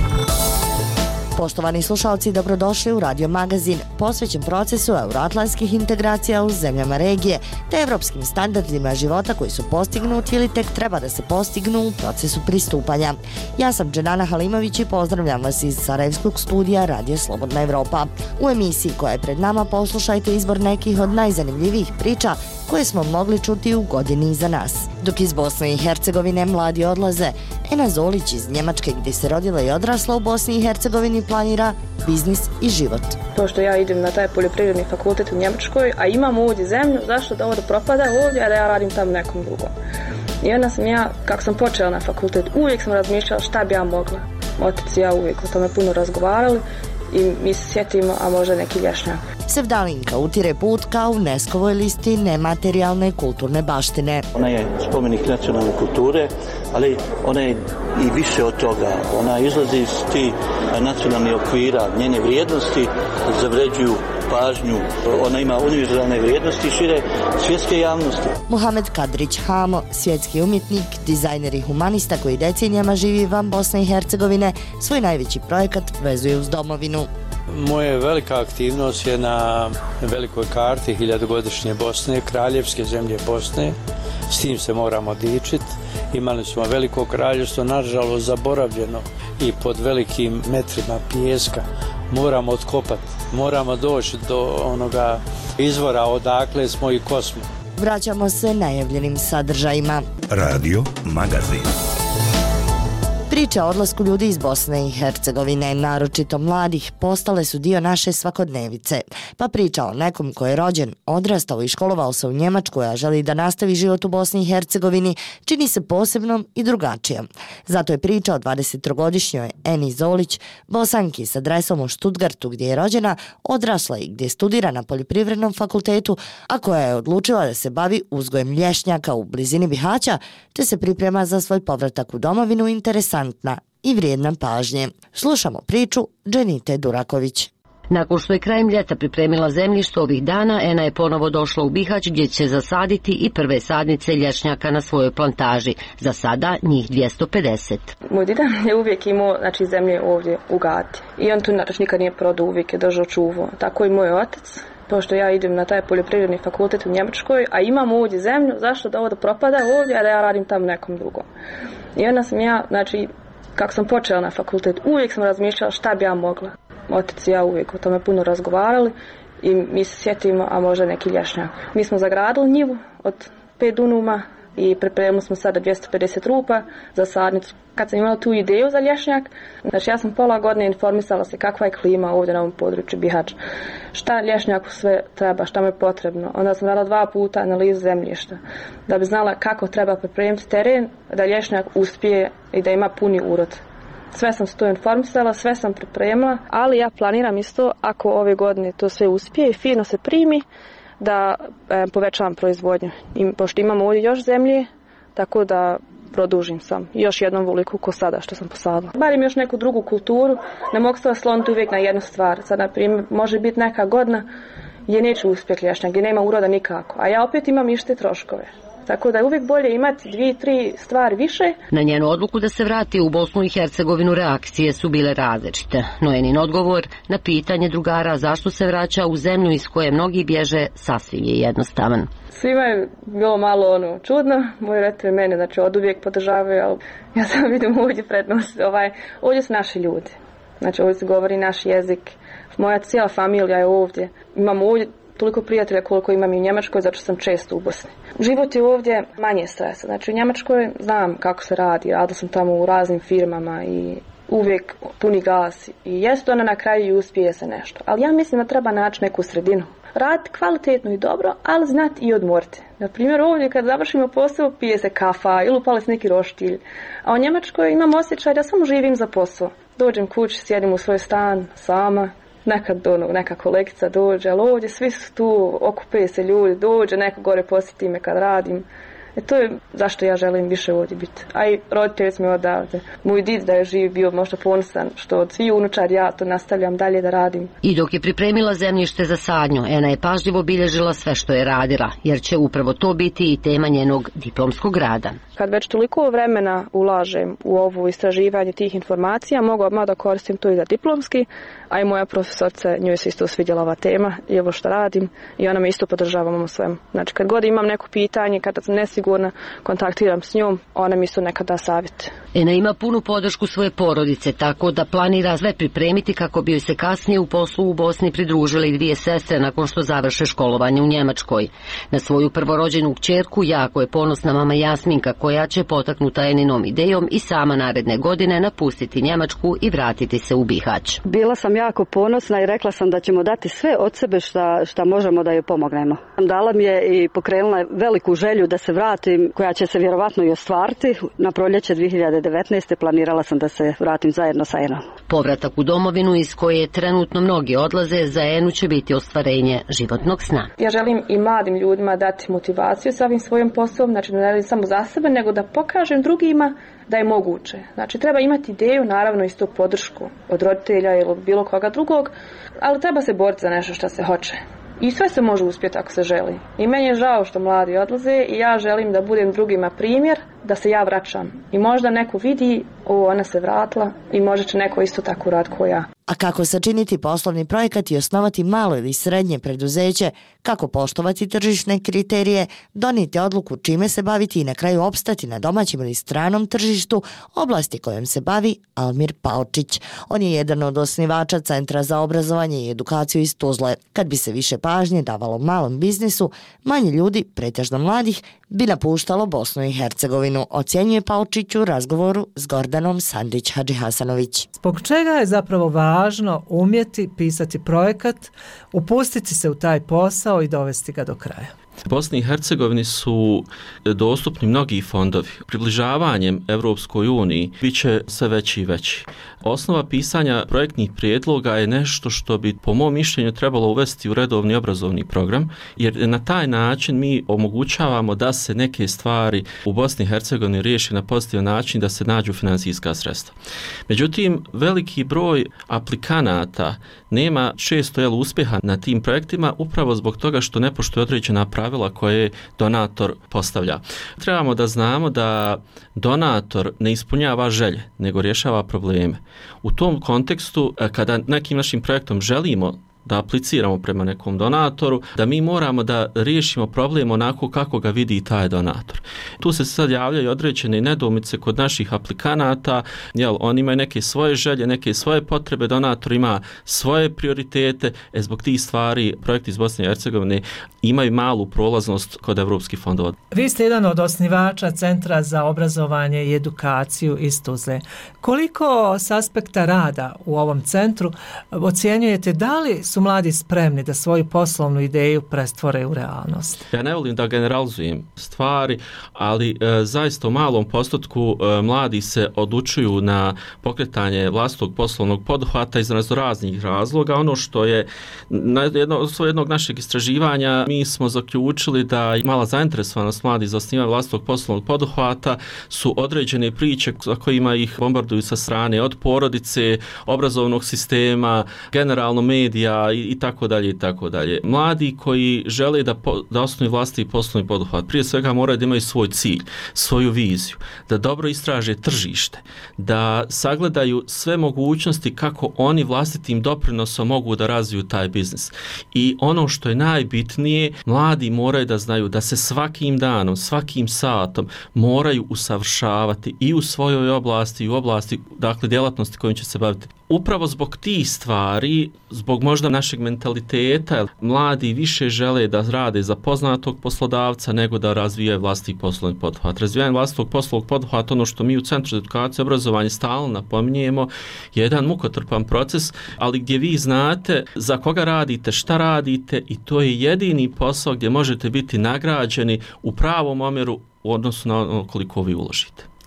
Poštovani slušalci, dobrodošli u Radio Magazin, posvećen procesu euroatlantskih integracija u zemljama regije, te evropskim standardima života koji su postignuti ili tek treba da se postignu u procesu pristupanja. Ja sam Dženana Halimović i pozdravljam vas iz Sarajevskog studija Radio Slobodna Evropa. U emisiji koja je pred nama poslušajte izbor nekih od najzanimljivijih priča koje smo mogli čuti u godini iza nas. Dok iz Bosne i Hercegovine mladi odlaze, Ena Zolić iz Njemačke, gdje se rodila i odrasla u Bosni i Hercegovini, planira biznis i život. Pošto ja idem na taj poljoprivredni fakultet u Njemačkoj, a imam ovdje zemlju, zašto da ovo da propada ovdje, a da ja radim tamo nekom drugom. I onda sam ja, kako sam počela na fakultet, uvijek sam razmišljala šta bi ja mogla. Otac i ja uvijek o tome puno razgovarali i mi se sjetimo, a možda neki lješnjak. Sevdalinka utire put ka UNESCO-voj listi nematerijalne kulturne baštine. Ona je spomenik nacionalne kulture, ali ona je i više od toga. Ona izlazi iz tih nacionalnih okvira, njene vrijednosti zavređuju pažnju. Ona ima univerzalne vrijednosti šire svjetske javnosti. Muhamed Kadrić Hamo, svjetski umjetnik, dizajner i humanista koji decenijama živi van Bosne i Hercegovine, svoj najveći projekat vezuje uz domovinu. Moja velika aktivnost je na velikoj karti hiljadugodišnje Bosne, kraljevske zemlje Bosne. S tim se moramo dičiti. Imali smo veliko kraljevstvo, nažalost zaboravljeno i pod velikim metrima pijeska. Moramo otkopati, moramo doći do onoga izvora odakle smo i ko smo. Vraćamo se najavljenim sadržajima. Radio Magazin. Priče o odlasku ljudi iz Bosne i Hercegovine, naročito mladih, postale su dio naše svakodnevice. Pa priča o nekom ko je rođen, odrastao i školovao se u Njemačkoj, a želi da nastavi život u Bosni i Hercegovini, čini se posebnom i drugačijom. Zato je priča o dvadesettrogodišnjoj Eni Zolić, Bosanki s adresom u Stuttgartu gdje je rođena, odrasla i gdje studira na poljoprivrednom fakultetu, a koja je odlučila da se bavi uzgojem lješnjaka u blizini Bihaća, te se priprema za svoj povratak u domovinu interesantna i vrijedna pažnje. Slušamo priču Dženite Duraković. Nakon što je krajem ljeta pripremila zemljište ovih dana, Ena je ponovo došla u Bihać gdje će zasaditi i prve sadnice lješnjaka na svojoj plantaži. Za sada njih dvjesto pedeset. Moj dida je uvijek imao znači, zemlje ovdje u Gati. I on tu znači, nikad nije prodao, uvijek je držao čuvo. Tako i moj otac. Pošto ja idem na taj poljoprivredni fakultet u Njemačkoj, a imam ovdje zemlju, zašto da ovo da propada ovdje, a da ja radim tamo nekom drugom. I onda sam ja, znači, kako sam počela na fakultet, uvijek sam razmišljala šta bi ja mogla. Otac i ja uvijek o tome puno razgovarali i mi se sjetimo, a možda neki lješnjak. Mi smo zagradili njivu od pet dunuma i pripremili smo sada dvjesto pedeset rupa za sadnicu. Kad sam imala tu ideju za lješnjak, znači ja sam pola godine informisala se kakva je klima ovdje na ovom području Bihaća. Šta lješnjaku sve treba, šta mu je potrebno. Onda sam radila dva puta analizu zemljišta da bi znala kako treba pripremiti teren da lješnjak uspije i da ima puni urod. Sve sam se to informisala, sve sam pripremila, ali ja planiram isto ako ove godine to sve uspije i fino se primi, da e, povećavam proizvodnju. I, pošto imamo ovdje još zemlje, tako da produžim sam još jednom voliku ko sada što sam posadila. Barim još neku drugu kulturu, ne mogu se osloniti uvijek na jednu stvar. Sad, na primjer, može biti neka godina gdje neće uspjeti lješnjak, gdje nema uroda nikako, a ja opet imam ište troškove. Tako da je uvijek bolje imati dvije, tri stvari više. Na njenu odluku da se vrati u Bosnu i Hercegovinu reakcije su bile različite. No Enin odgovor na pitanje drugara zašto se vraća u zemlju iz koje mnogi bježe sasvim je jednostavan. Svima je bilo malo ono čudno, moji roditelji mene znači od uvijek podržavaju, ali ja sam vidim ovdje prednost, ovaj, ovdje su naši ljudi. Znači ovdje se govori naš jezik, moja cijela familija je ovdje, imamo ovdje toliko prijatelja koliko imam i u Njemačkoj, zato što sam često u Bosni. Život je ovdje manje stresa. Znači u Njemačkoj znam kako se radi, radila sam tamo u raznim firmama i uvijek puni gas i jest ona na kraju i uspije se nešto. Ali ja mislim da treba naći neku sredinu. Raditi kvalitetno i dobro, ali znati i odmoriti. Na primjer ovdje kad završimo posao pije se kafa ili upali se neki roštilj. A u Njemačkoj imam osjećaj da samo živim za posao. Dođem kući, sjedim u svoj stan sama nekad ono, neka kolegica dođe, ali ovdje svi su tu, okupe se ljudi, dođe, neko gore posjeti me kad radim. E to je zašto ja želim više ovdje biti. A i roditelji smo odavde. Moj did da je živ bio možda ponosan što od svi unučar ja to nastavljam dalje da radim. I dok je pripremila zemljište za sadnju, Ena je pažljivo bilježila sve što je radila, jer će upravo to biti i tema njenog diplomskog rada. Kad već toliko vremena ulažem u ovo istraživanje tih informacija, mogu odmah da koristim to i za diplomski, a i moja profesorca, njoj se isto svidjela ova tema i ovo što radim i ona me isto podržava u svemu. Znači kad god imam neko pitanje, kada sam nesigurna, kontaktiram s njom, ona mi isto nekada da savjet. Ena ima punu podršku svoje porodice, tako da planira sve pripremiti kako bi joj se kasnije u poslu u Bosni pridružile i dvije sestre nakon što završe školovanje u Njemačkoj. Na svoju prvorođenu kćerku jako je ponosna mama Jasminka, koja će potaknuta Eninom idejom i sama naredne godine napustiti Njemačku i vratiti se u Bihać. Bila sam jako ponosna i rekla sam da ćemo dati sve od sebe šta, šta možemo da joj pomognemo. Dala mi je i pokrenula veliku želju da se vratim, koja će se vjerovatno i ostvariti. Na proljeće dvije hiljade devetnaeste. planirala sam da se vratim zajedno sa Enom. Povratak u domovinu iz koje trenutno mnogi odlaze, za Enu će biti ostvarenje životnog sna. Ja želim i mladim ljudima dati motivaciju sa ovim svojim poslom, znači ne radim samo za sebe, nego da pokažem drugima da je moguće. Znači treba imati ideju, naravno isto podršku od roditelja ili od bilo koga drugog, ali treba se boriti za nešto što se hoće. I sve se može uspjeti ako se želi. I meni je žao što mladi odlaze i ja želim da budem drugima primjer, da se ja vraćam. I možda neko vidi, o, ona se vratila i možda će neko isto tako raditi kao ja. A kako sačiniti poslovni projekat i osnovati malo ili srednje preduzeće, kako poštovati tržišne kriterije, donijeti odluku čime se baviti i na kraju opstati na domaćem ili stranom tržištu, oblasti kojom se bavi Almir Palčić. On je jedan od osnivača Centra za obrazovanje i edukaciju iz Tuzle. Kad bi se više pažnje davalo malom biznisu, manje ljudi, pretežno mladih, bi napuštalo Bosnu i Hercegovinu, ocjenjuje Palčić u razgovoru s Gordanom Sandrić-Hadžihasanović. Zbog čega je zapravo važno umjeti pisati projekat, upustiti se u taj posao i dovesti ga do kraja? Bosni i Hercegovini su dostupni mnogi fondovi. Približavanjem Evropskoj uniji bit će sve veći i veći. Osnova pisanja projektnih prijedloga je nešto što bi po mom mišljenju trebalo uvesti u redovni obrazovni program, jer na taj način mi omogućavamo da se neke stvari u Bosni i Hercegovini riješi na pozitivan način, da se nađu financijska sredstva. Međutim, veliki broj aplikanata nema često jel, uspjeha na tim projektima upravo zbog toga što ne poštuje određena pravila koje donator postavlja. Trebamo da znamo da donator ne ispunjava želje, nego rješava probleme. U tom kontekstu, kada nekim našim projektom želimo da apliciramo prema nekom donatoru, da mi moramo da riješimo problem onako kako ga vidi taj donator. Tu se sad javljaju određene nedoumice kod naših aplikanata, jel, oni imaju neke svoje želje, neke svoje potrebe, donator ima svoje prioritete, e zbog tih stvari projekti iz Bosne i Hercegovine imaju malu prolaznost kod evropskih fondova. Vi ste jedan od osnivača Centra za obrazovanje i edukaciju iz Tuzle. Koliko s aspekta rada u ovom centru ocjenjujete da li su mladi spremni da svoju poslovnu ideju prestvore u realnost? Ja ne volim da generalizujem stvari, ali e, zaista u malom postotku e, mladi se odlučuju na pokretanje vlastitog poslovnog poduhvata iz raznih razloga. Ono što je na jedno, svoj jednog našeg istraživanja mi smo zaključili da mala zainteresovanost mladi za osnivanje vlastitog poslovnog poduhvata su određene priče za kojima ih bombarduju sa strane od porodice, obrazovnog sistema, generalno medija i, i tako dalje i tako dalje. Mladi koji žele da, po, da osnuju vlastiti poslovni poduhvat, prije svega moraju da imaju svoj cilj, svoju viziju, da dobro istraže tržište, da sagledaju sve mogućnosti kako oni vlastitim doprinosom mogu da razviju taj biznis. I ono što je najbitnije, mladi moraju da znaju da se svakim danom, svakim satom moraju usavršavati i u svojoj oblasti i u oblasti dakle djelatnosti kojim će se baviti. Upravo zbog tih stvari, zbog možda našeg mentaliteta, mladi više žele da rade za poznatog poslodavca nego da razvijaju vlastiti poslovni poduhvat. Razvijanje vlastitog poslovnog poduhvata, ono što mi u Centru za edukaciju i obrazovanje stalno napominjemo, je jedan mukotrpan proces, ali gdje vi znate za koga radite, šta radite i to je jedini posao gdje možete biti nagrađeni u pravom omjeru u odnosu na ono koliko vi uložite.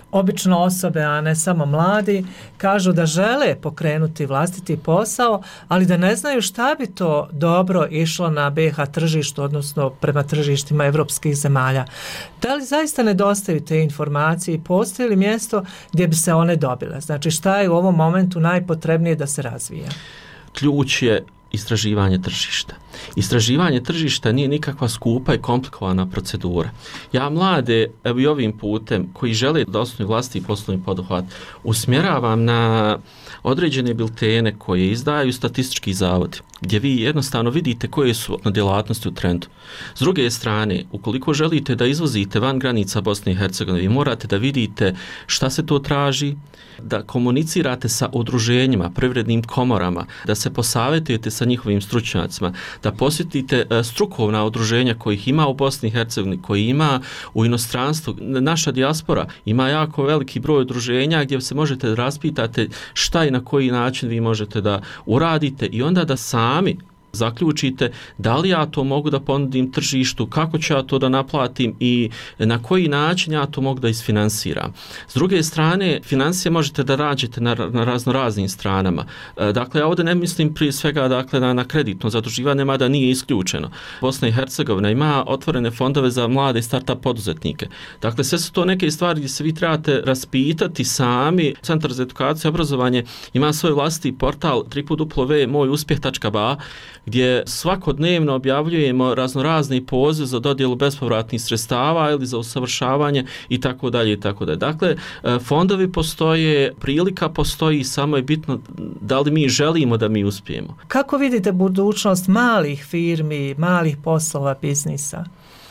obično osobe, a ne samo mladi, kažu da žele pokrenuti vlastiti posao, ali da ne znaju šta bi to dobro išlo na B iH tržištu, odnosno prema tržištima evropskih zemalja. Da li zaista nedostaju te informacije i postoji li mjesto gdje bi se one dobile? Znači šta je u ovom momentu najpotrebnije da se razvija? Ključ je istraživanje tržišta. Istraživanje tržišta nije nikakva skupa i komplikovana procedura. Ja mlade, evo i ovim putem, koji žele da osnuju vlastiti poslovni poduhvat, usmjeravam na određene biltene koje izdaju statistički zavodi, gdje vi jednostavno vidite koje su djelatnosti u trendu. S druge strane, ukoliko želite da izvozite van granica Bosne i Hercegovine, vi morate da vidite šta se to traži, da komunicirate sa udruženjima, privrednim komorama, da se posavjetujete sa njihovim stručnjacima, da posjetite strukovna udruženja kojih ima u Bosni i Hercegovini, koji ima u inostranstvu. Naša dijaspora ima jako veliki broj udruženja gdje se možete raspitati šta i na koji način vi možete da uradite i onda da sami zaključite da li ja to mogu da ponudim tržištu, kako ću ja to da naplatim i na koji način ja to mogu da isfinansiram. S druge strane, financije možete da rađete na, na razno raznim stranama. Dakle, ja ovdje ne mislim prije svega dakle, na, na kreditno zaduživanje, mada nije isključeno. Bosna i Hercegovina ima otvorene fondove za mlade i start-up poduzetnike. Dakle, sve su to neke stvari gdje se vi trebate raspitati sami. Centar za edukaciju i obrazovanje ima svoj vlastiti portal w w w tačka moj uspjeh tačka b a gdje svakodnevno objavljujemo raznorazni poziv za dodjelu bespovratnih sredstava ili za usavršavanje i tako dalje i tako dalje. Dakle, fondovi postoje, prilika postoji, samo je bitno da li mi želimo da mi uspijemo. Kako vidite budućnost malih firmi, malih poslova, biznisa?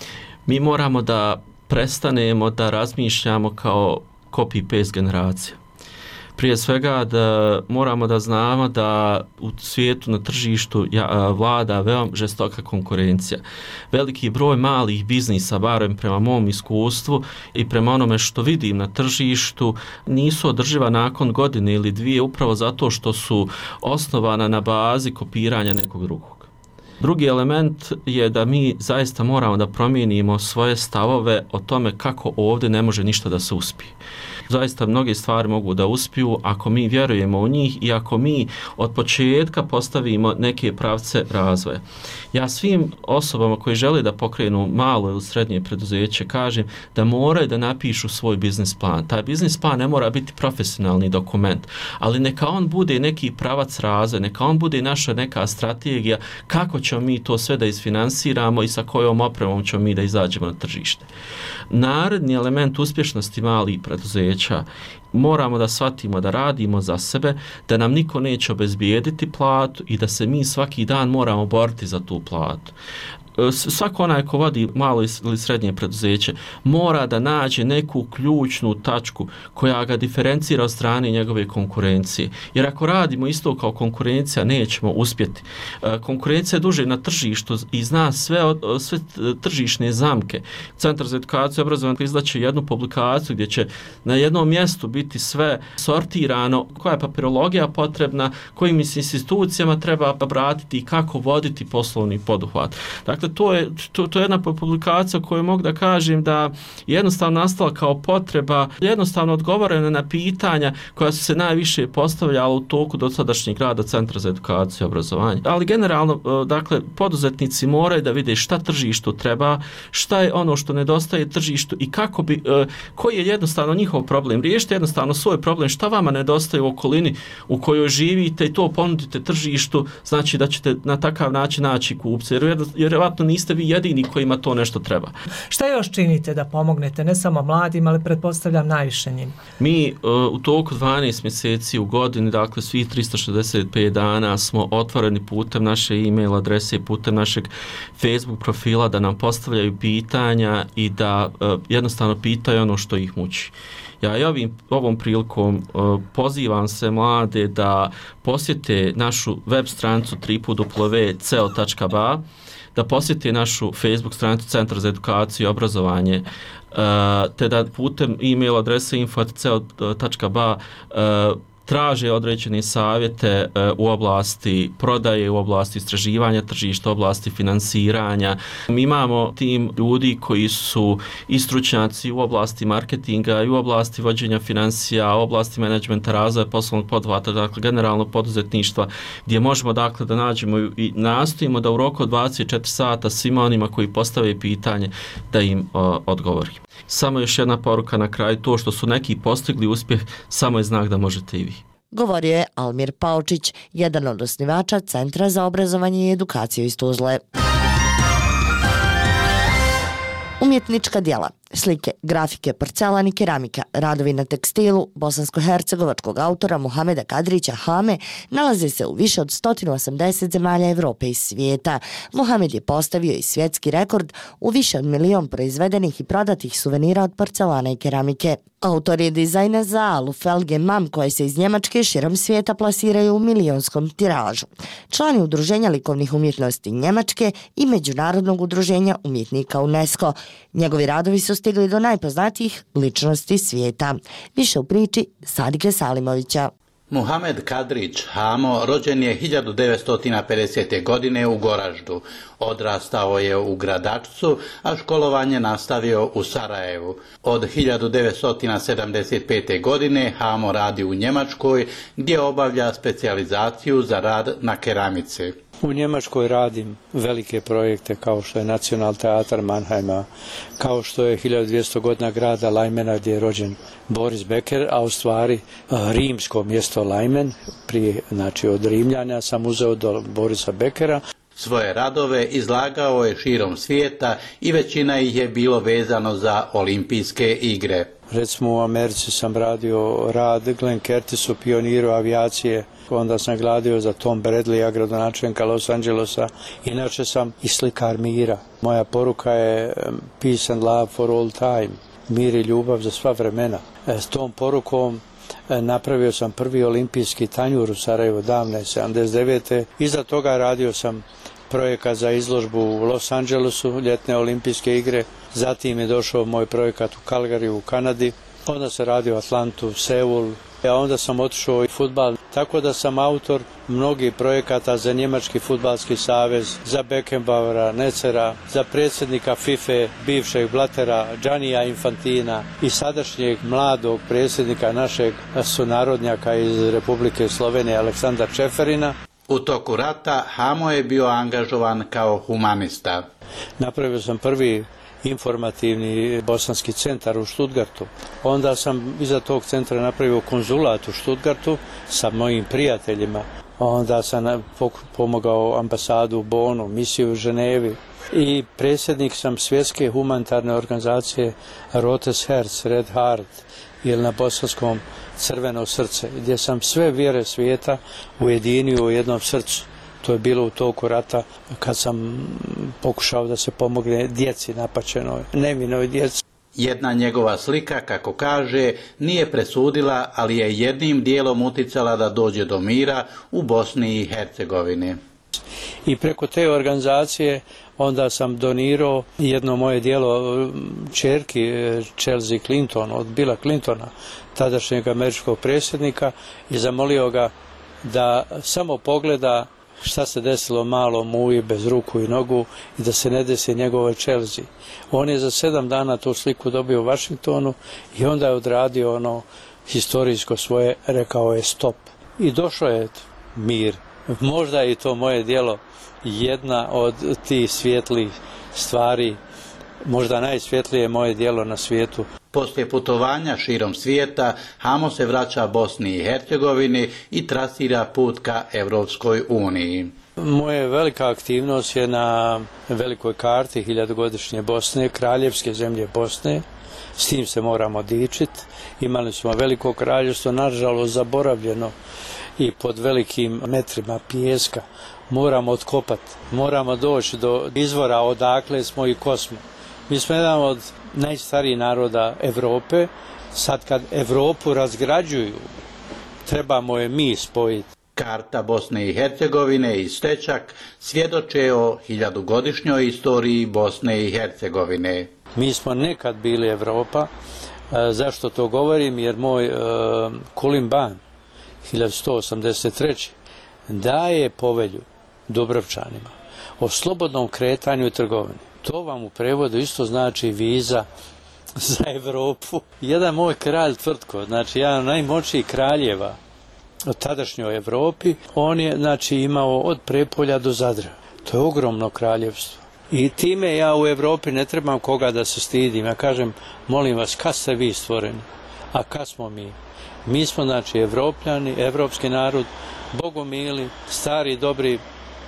Mi moramo da prestanemo da razmišljamo kao copy-paste generacija. Prije svega da moramo da znamo da u svijetu na tržištu ja, vlada veoma žestoka konkurencija. Veliki broj malih biznisa, barem prema mom iskustvu i prema onome što vidim na tržištu, nisu održiva nakon godine ili dvije upravo zato što su osnovana na bazi kopiranja nekog drugog. Drugi element je da mi zaista moramo da promijenimo svoje stavove o tome kako ovdje ne može ništa da se uspije. Zaista mnoge stvari mogu da uspiju ako mi vjerujemo u njih i ako mi od početka postavimo neke pravce razvoja. Ja svim osobama koji žele da pokrenu malo ili srednje preduzeće kažem da moraju da napišu svoj biznis plan. Taj biznis plan ne mora biti profesionalni dokument, ali neka on bude neki pravac razvoja, neka on bude naša neka strategija kako ćemo mi to sve da isfinansiramo i sa kojom opremom ćemo mi da izađemo na tržište. Naredni element uspješnosti malih preduzeća moramo da shvatimo da radimo za sebe, da nam niko neće obezbijediti platu i da se mi svaki dan moramo boriti za tu platu. Svako onaj ko vodi malo ili srednje preduzeće mora da nađe neku ključnu tačku koja ga diferencira od strane njegove konkurencije. Jer ako radimo isto kao konkurencija, nećemo uspjeti. Konkurencija je duže na tržištu i zna sve, sve tržišne zamke. Centar za edukaciju i obrazovanje izdaće jednu publikaciju gdje će na jednom mjestu biti sve sortirano, koja je papirologija potrebna, kojim institucijama treba obratiti i kako voditi poslovni poduhvat. Dakle, To je, to, to je jedna publikacija koju mogu da kažem da jednostavno nastala kao potreba, jednostavno odgovorena na pitanja koja su se najviše postavljala u toku dosadašnjeg rada Centra za edukaciju i obrazovanje. Ali generalno, dakle, poduzetnici moraju da vide šta tržištu treba, šta je ono što nedostaje tržištu i kako bi, koji je jednostavno njihov problem. Riješite jednostavno svoj problem, šta vama nedostaje u okolini u kojoj živite i to ponudite tržištu, znači da ćete na takav način naći kupce. Jer vjerovatno niste vi jedini kojima to nešto treba. Šta još činite da pomognete ne samo mladim, ali pretpostavljam najviše njim? Mi uh, u toku dvanaest mjeseci u godini, dakle svih tristo šezdeset pet dana smo otvoreni putem naše e-mail adrese i putem našeg Facebook profila da nam postavljaju pitanja i da uh, jednostavno pitaju ono što ih muči. Ja i ovim, ovom prilikom uh, pozivam se mlade da posjete našu web stranicu w w w tačka c e o tačka b a, da posjeti našu Facebook stranicu Centra za edukaciju i obrazovanje, uh, te da putem e-mail adrese info at c e o tačka b a uh, traže određene savjete u oblasti prodaje, u oblasti istraživanja tržišta, u oblasti finansiranja. Mi imamo tim ljudi koji su i stručnjaci u oblasti marketinga i u oblasti vođenja financija, u oblasti menadžmenta, razvoja poslovnog poduhvata, dakle generalno poduzetništva, gdje možemo dakle da nađemo i nastojimo da u roku od dvadeset četiri sata svima onima koji postave pitanje da im o, odgovori. Samo još jedna poruka na kraju, to što su neki postigli uspjeh, samo je znak da možete i vi. Govorio je Almir Paučić, jedan od osnivača Centra za obrazovanje i edukaciju iz Tuzle. Umjetnička djela, slike, grafike, porcelan i keramika, radovi na tekstilu bosansko-hercegovačkog autora Muhameda Kadrića Hame nalaze se u više od sto osamdeset zemalja Evrope i svijeta. Muhamed je postavio i svjetski rekord u više od milion proizvedenih i prodatih suvenira od porcelana i keramike. Autor je dizajna za alu, felge, mam koje se iz Njemačke širom svijeta plasiraju u milionskom tiražu. Član je Udruženja likovnih umjetnosti Njemačke i Međunarodnog udruženja umjetnika UNESCO. Njegovi radovi su stigli do najpoznatijih ličnosti svijeta. Više u priči Sadike Salimovića. Muhamed Kadrić Hamo rođen je hiljadu devetsto pedesete. godine u Goraždu. Odrastao je u Gradačcu, a školovanje nastavio u Sarajevu. Od hiljadu devetsto sedamdeset pete. godine Hamo radi u Njemačkoj, gdje obavlja specijalizaciju za rad na keramici. U Njemačkoj radim velike projekte kao što je Nacional teatar Mannheima, kao što je hiljadu dvjesto godina grada Lajmena gdje je rođen Boris Becker, a u stvari rimsko mjesto Lajmen, prije, znači od Rimljana sam uzeo do Borisa Beckera. Svoje radove izlagao je širom svijeta i većina ih je bilo vezano za olimpijske igre. Recimo u Americi sam radio rad Glenn Curtisu, pioniru avijacije, onda sam gladio za Tom Bradleya, gradonačelnika Los Angelesa. Inače sam i slikar mira. Moja poruka je peace and love for all time, mir i ljubav za sva vremena. S tom porukom napravio sam prvi olimpijski tanjur u Sarajevu davne sedamdeset devete. Iza toga radio sam projekat za izložbu u Los Angelesu, ljetne olimpijske igre. Zatim je došao moj projekat u Calgary u Kanadi. Onda sam radio Atlantu, Seul, a onda sam otišao i fudbal. Tako da sam autor mnogih projekata za Njemački fudbalski savez, za Beckenbauera, Necera, za predsjednika FIFA, bivšeg Blatera, Giannija Infantina i sadašnjeg mladog predsjednika našeg sunarodnjaka iz Republike Slovenije, Aleksandra Čeferina. U toku rata Hamo je bio angažovan kao humanista. Napravio sam prvi informativni bosanski centar u Stuttgartu. Onda sam iza tog centra napravio konzulat u Stuttgartu sa mojim prijateljima. Onda sam pomogao ambasadu u Bonu, misiju u Ženevi. I predsjednik sam svjetske humanitarne organizacije Rotes Herz, Red Heart, ili na bosanskom Crveno srce, gdje sam sve vjere svijeta ujedinio u jednom srcu. To je bilo u toku rata kad sam pokušao da se pomogne djeci napačenoj, nevinoj djeci. Jedna njegova slika, kako kaže, nije presudila, ali je jednim dijelom uticala da dođe do mira u Bosni i Hercegovini. I preko te organizacije onda sam donirao jedno moje djelo ćerki Chelsea Clinton od Billa Clintona, tadašnjeg američkog predsjednika, i zamolio ga da samo pogleda šta se desilo malom Muji bez ruku i nogu i da se ne desi njegovoj Chelsea. On je za sedam dana tu sliku dobio u Washingtonu i onda je odradio ono historijsko svoje, rekao je stop. I došao je mir. Možda je i to moje djelo jedna od tih svjetlih stvari, možda najsvjetlije moje djelo na svijetu. Poslije putovanja širom svijeta, Hamo se vraća Bosni i Hercegovini i trasira put ka Evropskoj uniji. Moja velika aktivnost je na velikoj karti hiljadugodišnje Bosne, kraljevske zemlje Bosne. S tim se moramo dičiti. Imali smo veliko kraljevstvo, nažalost zaboravljeno i pod velikim metrima pijeska. Moramo otkopati, moramo doći do izvora odakle smo i ko smo. Mi smo jedan od najstarijih naroda Evrope. Sad kad Evropu razgrađuju, trebamo je mi spojiti. Karta Bosne i Hercegovine i stečak svjedoče o hiljadugodišnjoj istoriji Bosne i Hercegovine. Mi smo nekad bili Evropa. Zašto to govorim? Jer moj uh, Kulim Ban hiljadu sto osamdeset treće. daje povelju Dubrovčanima o slobodnom kretanju i trgovini. To vam u prevodu isto znači viza za Evropu. Jedan moj kralj Tvrtko, znači jedan najmoćnijih kraljeva u tadašnjoj Evropi, on je znači imao od Prepolja do Zadra. To je ogromno kraljevstvo. I time ja u Evropi ne trebam koga da se stidim. Ja kažem, molim vas, kad ste vi stvoreni? A kad smo mi? Mi smo znači Evropljani, evropski narod, bogomili, stari, dobri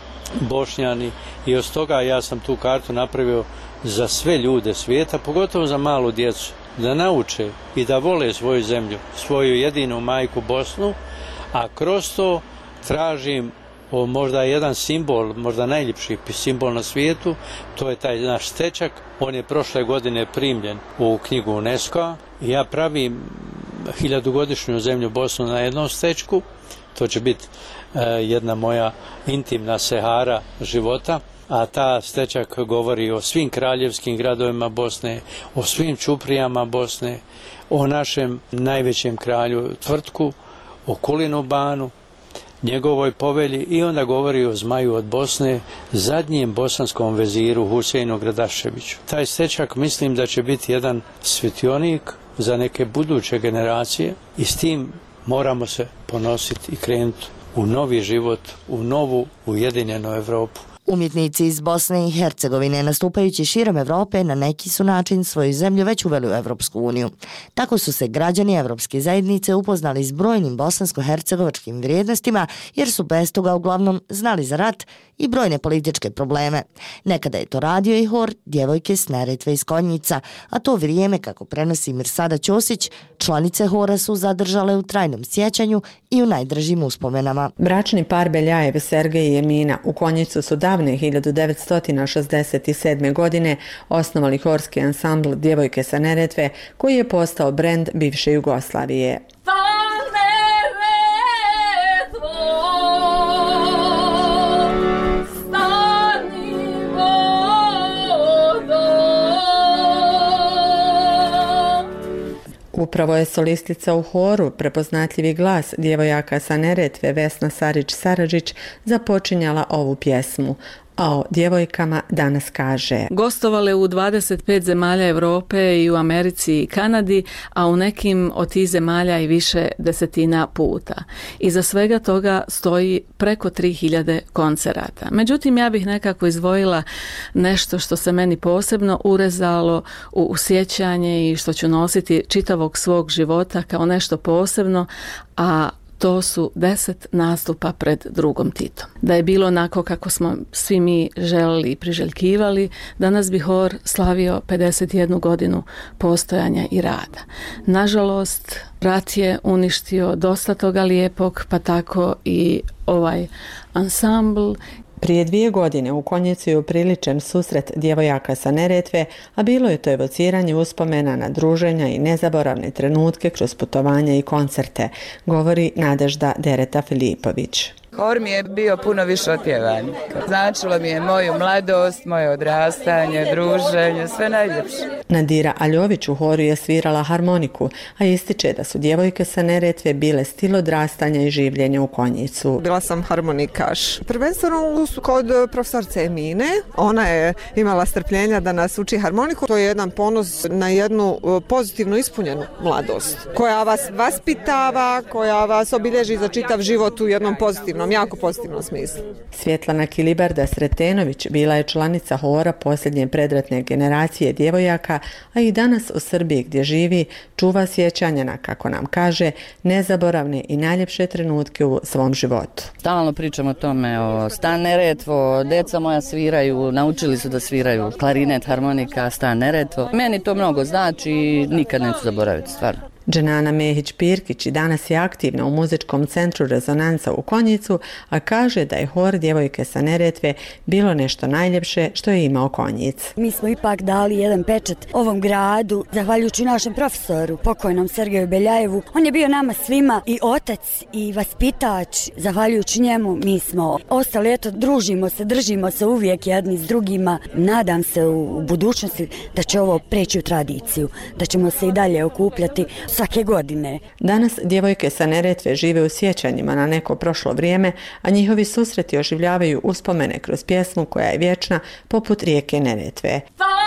Bošnjani i od toga ja sam tu kartu napravio za sve ljude svijeta, pogotovo za malu djecu, da nauče i da vole svoju zemlju, svoju jedinu majku Bosnu, a kroz to tražim o možda jedan simbol, možda najljepši simbol na svijetu, to je taj naš stečak. On je prošle godine primljen u knjigu UNESCO-a i ja pravim hiljadugodišnju zemlju Bosnu na jednom stečku. To će biti e, jedna moja intimna sehara života, a ta stečak govori o svim kraljevskim gradovima Bosne, o svim čuprijama Bosne, o našem najvećem kralju Tvrtku, o Kulinu Banu, njegovoj povelji i onda govori o Zmaju od Bosne, zadnjem bosanskom veziru Huseinu Gradaševiću. Taj stečak mislim da će biti jedan svjetionik za neke buduće generacije i s tim moramo se ponositi i krenuti u novi život, u novu ujedinjenu Evropu. Umjetnici iz Bosne i Hercegovine nastupajući širom Evrope na neki su način svoju zemlju već uveli u Evropsku uniju. Tako su se građani Evropske zajednice upoznali s brojnim bosansko-hercegovačkim vrijednostima jer su bez toga uglavnom znali za rat i brojne političke probleme. Nekada je to radio i hor Djevojke s Neretve iz Konjica, a to vrijeme, kako prenosi Mirsada Ćosić, članice hora su zadržale u trajnom sjećanju i u najdražim uspomenama. Bračni par Beljajev, Sergej i Emina u Konjicu su davne hiljadu devetsto šezdeset sedme. godine osnovali horski ansambl Djevojke sa Neretve, koji je postao brend bivše Jugoslavije. Upravo je solistica u horu, prepoznatljivi glas Djevojaka sa Neretve Vesna Sarić-Saradžić započinjala ovu pjesmu, a o djevojkama danas kaže: Gostovale u dvadeset pet zemalja Europe i u Americi i Kanadi, a u nekim od tih zemalja i više desetina puta. Iza svega toga stoji preko tri hiljade koncerata. Međutim, ja bih nekako izdvojila nešto što se meni posebno urezalo u sjećanje i što ću nositi čitavog svog života kao nešto posebno, a to su deset nastupa pred drugom Titom. Da je bilo onako kako smo svi mi želeli i priželjkivali, danas bi hor slavio pedeset jednu godinu postojanja i rada. Nažalost, rat je uništio dosta toga lijepog, pa tako i ovaj ansambl. Prije dvije godine u Konjicu je upriličen susret Djevojaka sa Neretve, a bilo je to evociranje uspomena na druženja i nezaboravne trenutke kroz putovanja i koncerte, govori Nadežda Dereta Filipović. Hor mi je bio puno više od pjevanja. Značilo mi je moju mladost, moje odrastanje, druženje, sve najljepše. Nadira Aljović u horu je svirala harmoniku, a ističe da su Djevojke sa Neretve bile stil odrastanja i življenja u Konjicu. Bila sam harmonikaš. Prvenstveno kod profesorice Emine. Ona je imala strpljenja da nas uči harmoniku. To je jedan ponos na jednu pozitivno ispunjenu mladost, koja vas vaspitava, koja vas obilježi za čitav život u jednom pozitivnom, jako pozitivnom smislu. Svjetlana Kilibarda Sretenović bila je članica hora posljednje predratne generacije djevojaka, a i danas u Srbiji gdje živi čuva sjećanja na, kako nam kaže, nezaboravne i najljepše trenutke u svom životu. Stalno pričamo o tome, o Stan Neretvo, deca moja sviraju, naučili su da sviraju klarinet, harmonika, Stan Neretvo. Meni to mnogo znači i nikad neću zaboraviti, stvarno. Dženana Mehić-Pirkić i danas je aktivna u muzičkom centru Rezonanca u Konjicu, a kaže da je hor Djevojke sa Neretve bilo nešto najljepše što je imao Konjic. Mi smo ipak dali jedan pečat ovom gradu, zahvaljujući našem profesoru, pokojnom Sergeju Beljajevu. On je bio nama svima i otac i vaspitač. Zahvaljujući njemu mi smo ostali, eto, družimo se, držimo se uvijek jedni s drugima. Nadam se u budućnosti da će ovo preći u tradiciju, da ćemo se i dalje okupljati. svake godine. Danas djevojke sa Neretve žive u sjećanjima na neko prošlo vrijeme, a njihovi susreti oživljavaju uspomene kroz pjesmu koja je vječna poput rijeke Neretve.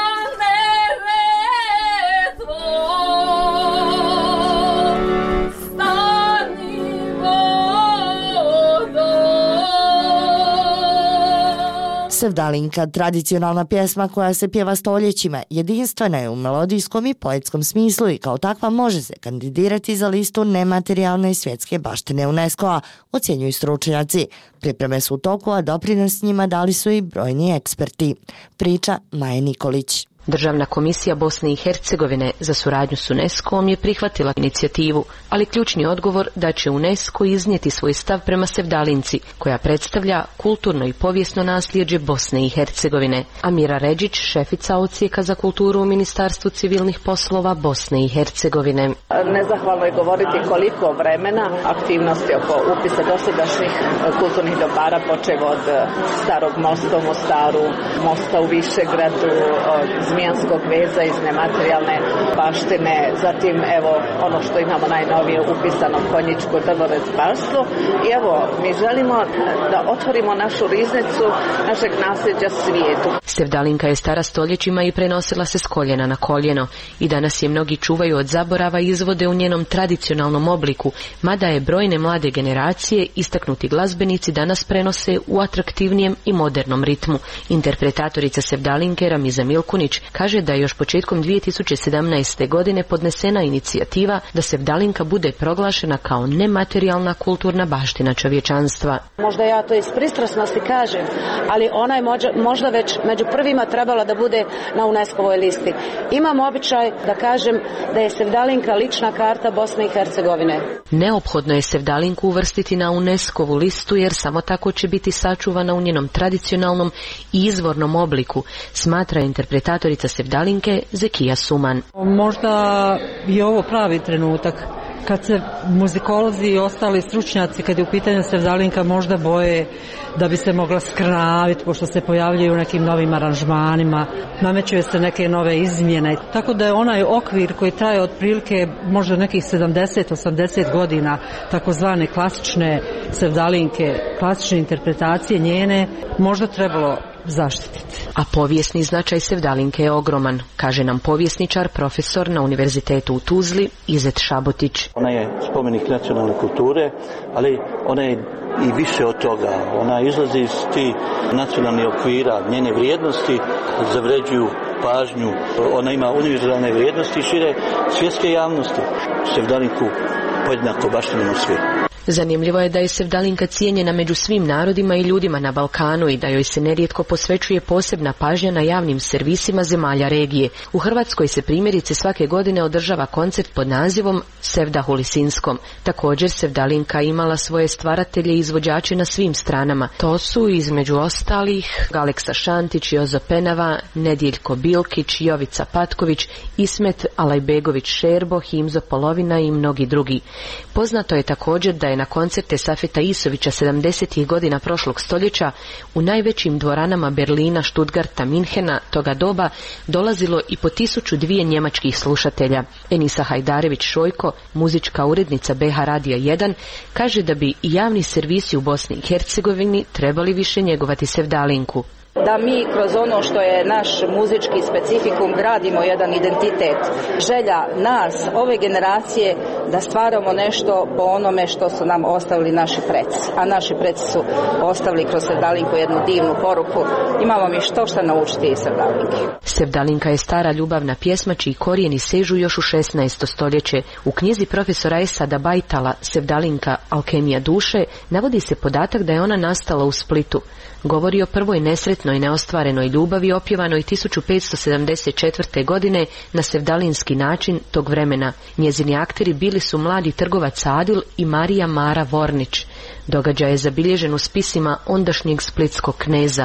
Sevdalinka, tradicionalna pjesma koja se pjeva stoljećima, jedinstvena je u melodijskom i poetskom smislu i kao takva može se kandidirati za listu nematerijalne svjetske baštine UNESCO-a, ocjenjuju stručnjaci. Pripreme su u toku, a doprinos njima dali su i brojni eksperti. Priča Maje Nikolić. Državna komisija Bosne i Hercegovine za suradnju s UNESCO-om je prihvatila inicijativu, ali ključni odgovor da će UNESCO iznijeti svoj stav prema Sevdalinci, koja predstavlja kulturno i povijesno nasljeđe Bosne i Hercegovine. Amira Ređić, šefica odsjeka za kulturu u Ministarstvu civilnih poslova Bosne i Hercegovine. Nezahvalno je govoriti koliko vremena aktivnosti oko upisa dosadašnjih kulturnih dobara, počev od starog mosta u Mostaru, mosta u Višegradu, Zmijanskog veza iz nematerijalne baštine, zatim evo ono što imamo najnovije upisano konjičko drvorezbarstvo i evo mi želimo da otvorimo našu riznicu našeg nasljeđa svijetu. Sevdalinka je stara stoljećima i prenosila se s koljena na koljeno i danas je mnogi čuvaju od zaborava i izvode u njenom tradicionalnom obliku, mada je brojne mlade generacije istaknuti glazbenici danas prenose u atraktivnijem i modernom ritmu. Interpretatorica Sevdalinke Ramiza Milkunić kaže da je još početkom dvije tisuće sedamnaeste. godine podnesena inicijativa da Sevdalinka bude proglašena kao nematerijalna kulturna baština čovječanstva. Možda ja to iz pristrasnosti kažem, ali ona je možda već među prvima trebala da bude na UNESCO-ovoj listi. Imam običaj da kažem da je Sevdalinka lična karta Bosne i Hercegovine. Neophodno je Sevdalinku uvrstiti na UNESCO-vu listu jer samo tako će biti sačuvana u njenom tradicionalnom i izvornom obliku, smatra interpretatorica Sevdalinke Zekija Suman. Možda je ovo pravi trenutak kad se muzikolozi i ostali stručnjaci, kad je u pitanju Sevdalinka, možda boje da bi se mogla skrnaviti pošto se pojavljaju u nekim novim aranžmanima, namećuju se neke nove izmjene. Tako da je onaj okvir koji traje otprilike možda nekih sedamdeset do osamdeset godina, takozvane klasične Sevdalinke, klasične interpretacije njene, možda trebalo zaštititi. A povijesni značaj Sevdalinke je ogroman, kaže nam povjesničar, profesor na Univerzitetu u Tuzli, Izet Šabotić. Ona je spomenik nacionalne kulture, ali ona je i više od toga. Ona izlazi iz tih nacionalnih okvira, njene vrijednosti zavređuju pažnju. Ona ima univerzalne vrijednosti i šire svjetske javnosti. Sevdalinku podjednako baštinimo svi. Zanimljivo je da je Sevdalinka cijenjena među svim narodima i ljudima na Balkanu i da joj se nerijetko posvećuje posebna pažnja na javnim servisima zemalja regije. U Hrvatskoj se primjerice svake godine održava koncert pod nazivom Sevdah u Lisinskom. Također Sevdalinka imala svoje stvaratelje i izvođače na svim stranama. To su između ostalih Aleksa Šantić, Jozo Penava, Nedijeljko Bilkić, Jovica Patković, Ismet Alajbegović Šerbo, Himzo Polovina i mnogi drugi. Poznato je također da je na koncerte Safeta Isovića sedamdesetih godina prošlog stoljeća u najvećim dvoranama Berlina, Stuttgarta, Minhena toga doba dolazilo i po tisuću dvije njemačkih slušatelja. Enisa Hajdarević Šojko, muzička urednica B H Radija jedan, kaže da bi i javni servisi u Bosni i Hercegovini trebali više njegovati Sevdalinku. Da mi kroz ono što je naš muzički specifikum gradimo jedan identitet. Želja nas, ove generacije, da stvaramo nešto po onome što su nam ostavili naši preci. A naši preci su ostavili kroz Sevdalinku jednu divnu poruku. Imamo mi što šta naučiti iz Sevdalinke. Sevdalinka je stara ljubavna pjesma čiji korijeni sežu još u šesnaesto stoljeće. U knjizi profesora Esada Bajtala Sevdalinka, Alkemija duše, navodi se podatak da je ona nastala u Splitu. Govori o prvoj nesretnoj neostvarenoj ljubavi opjevanoj tisuću petsto sedamdeset četvrte. godine na sevdalinski način tog vremena. Njezini akteri bili su mladi trgovac Adil i Marija Mara Vornić. Događaj je zabilježen u spisima ondašnjeg splitskog kneza.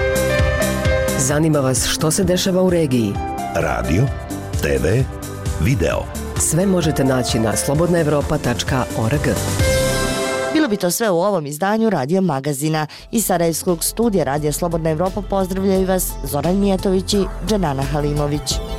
Zanima vas što se dešava u regiji? Radio, te ve, video. Sve možete naći na slobodna evropa tačka org. Bilo bi to sve u ovom izdanju Radio Magazina. Iz Sarajevskog studija Radija Slobodna Evropa pozdravljaju vas Zoran Mijatović i Dženana Halimović.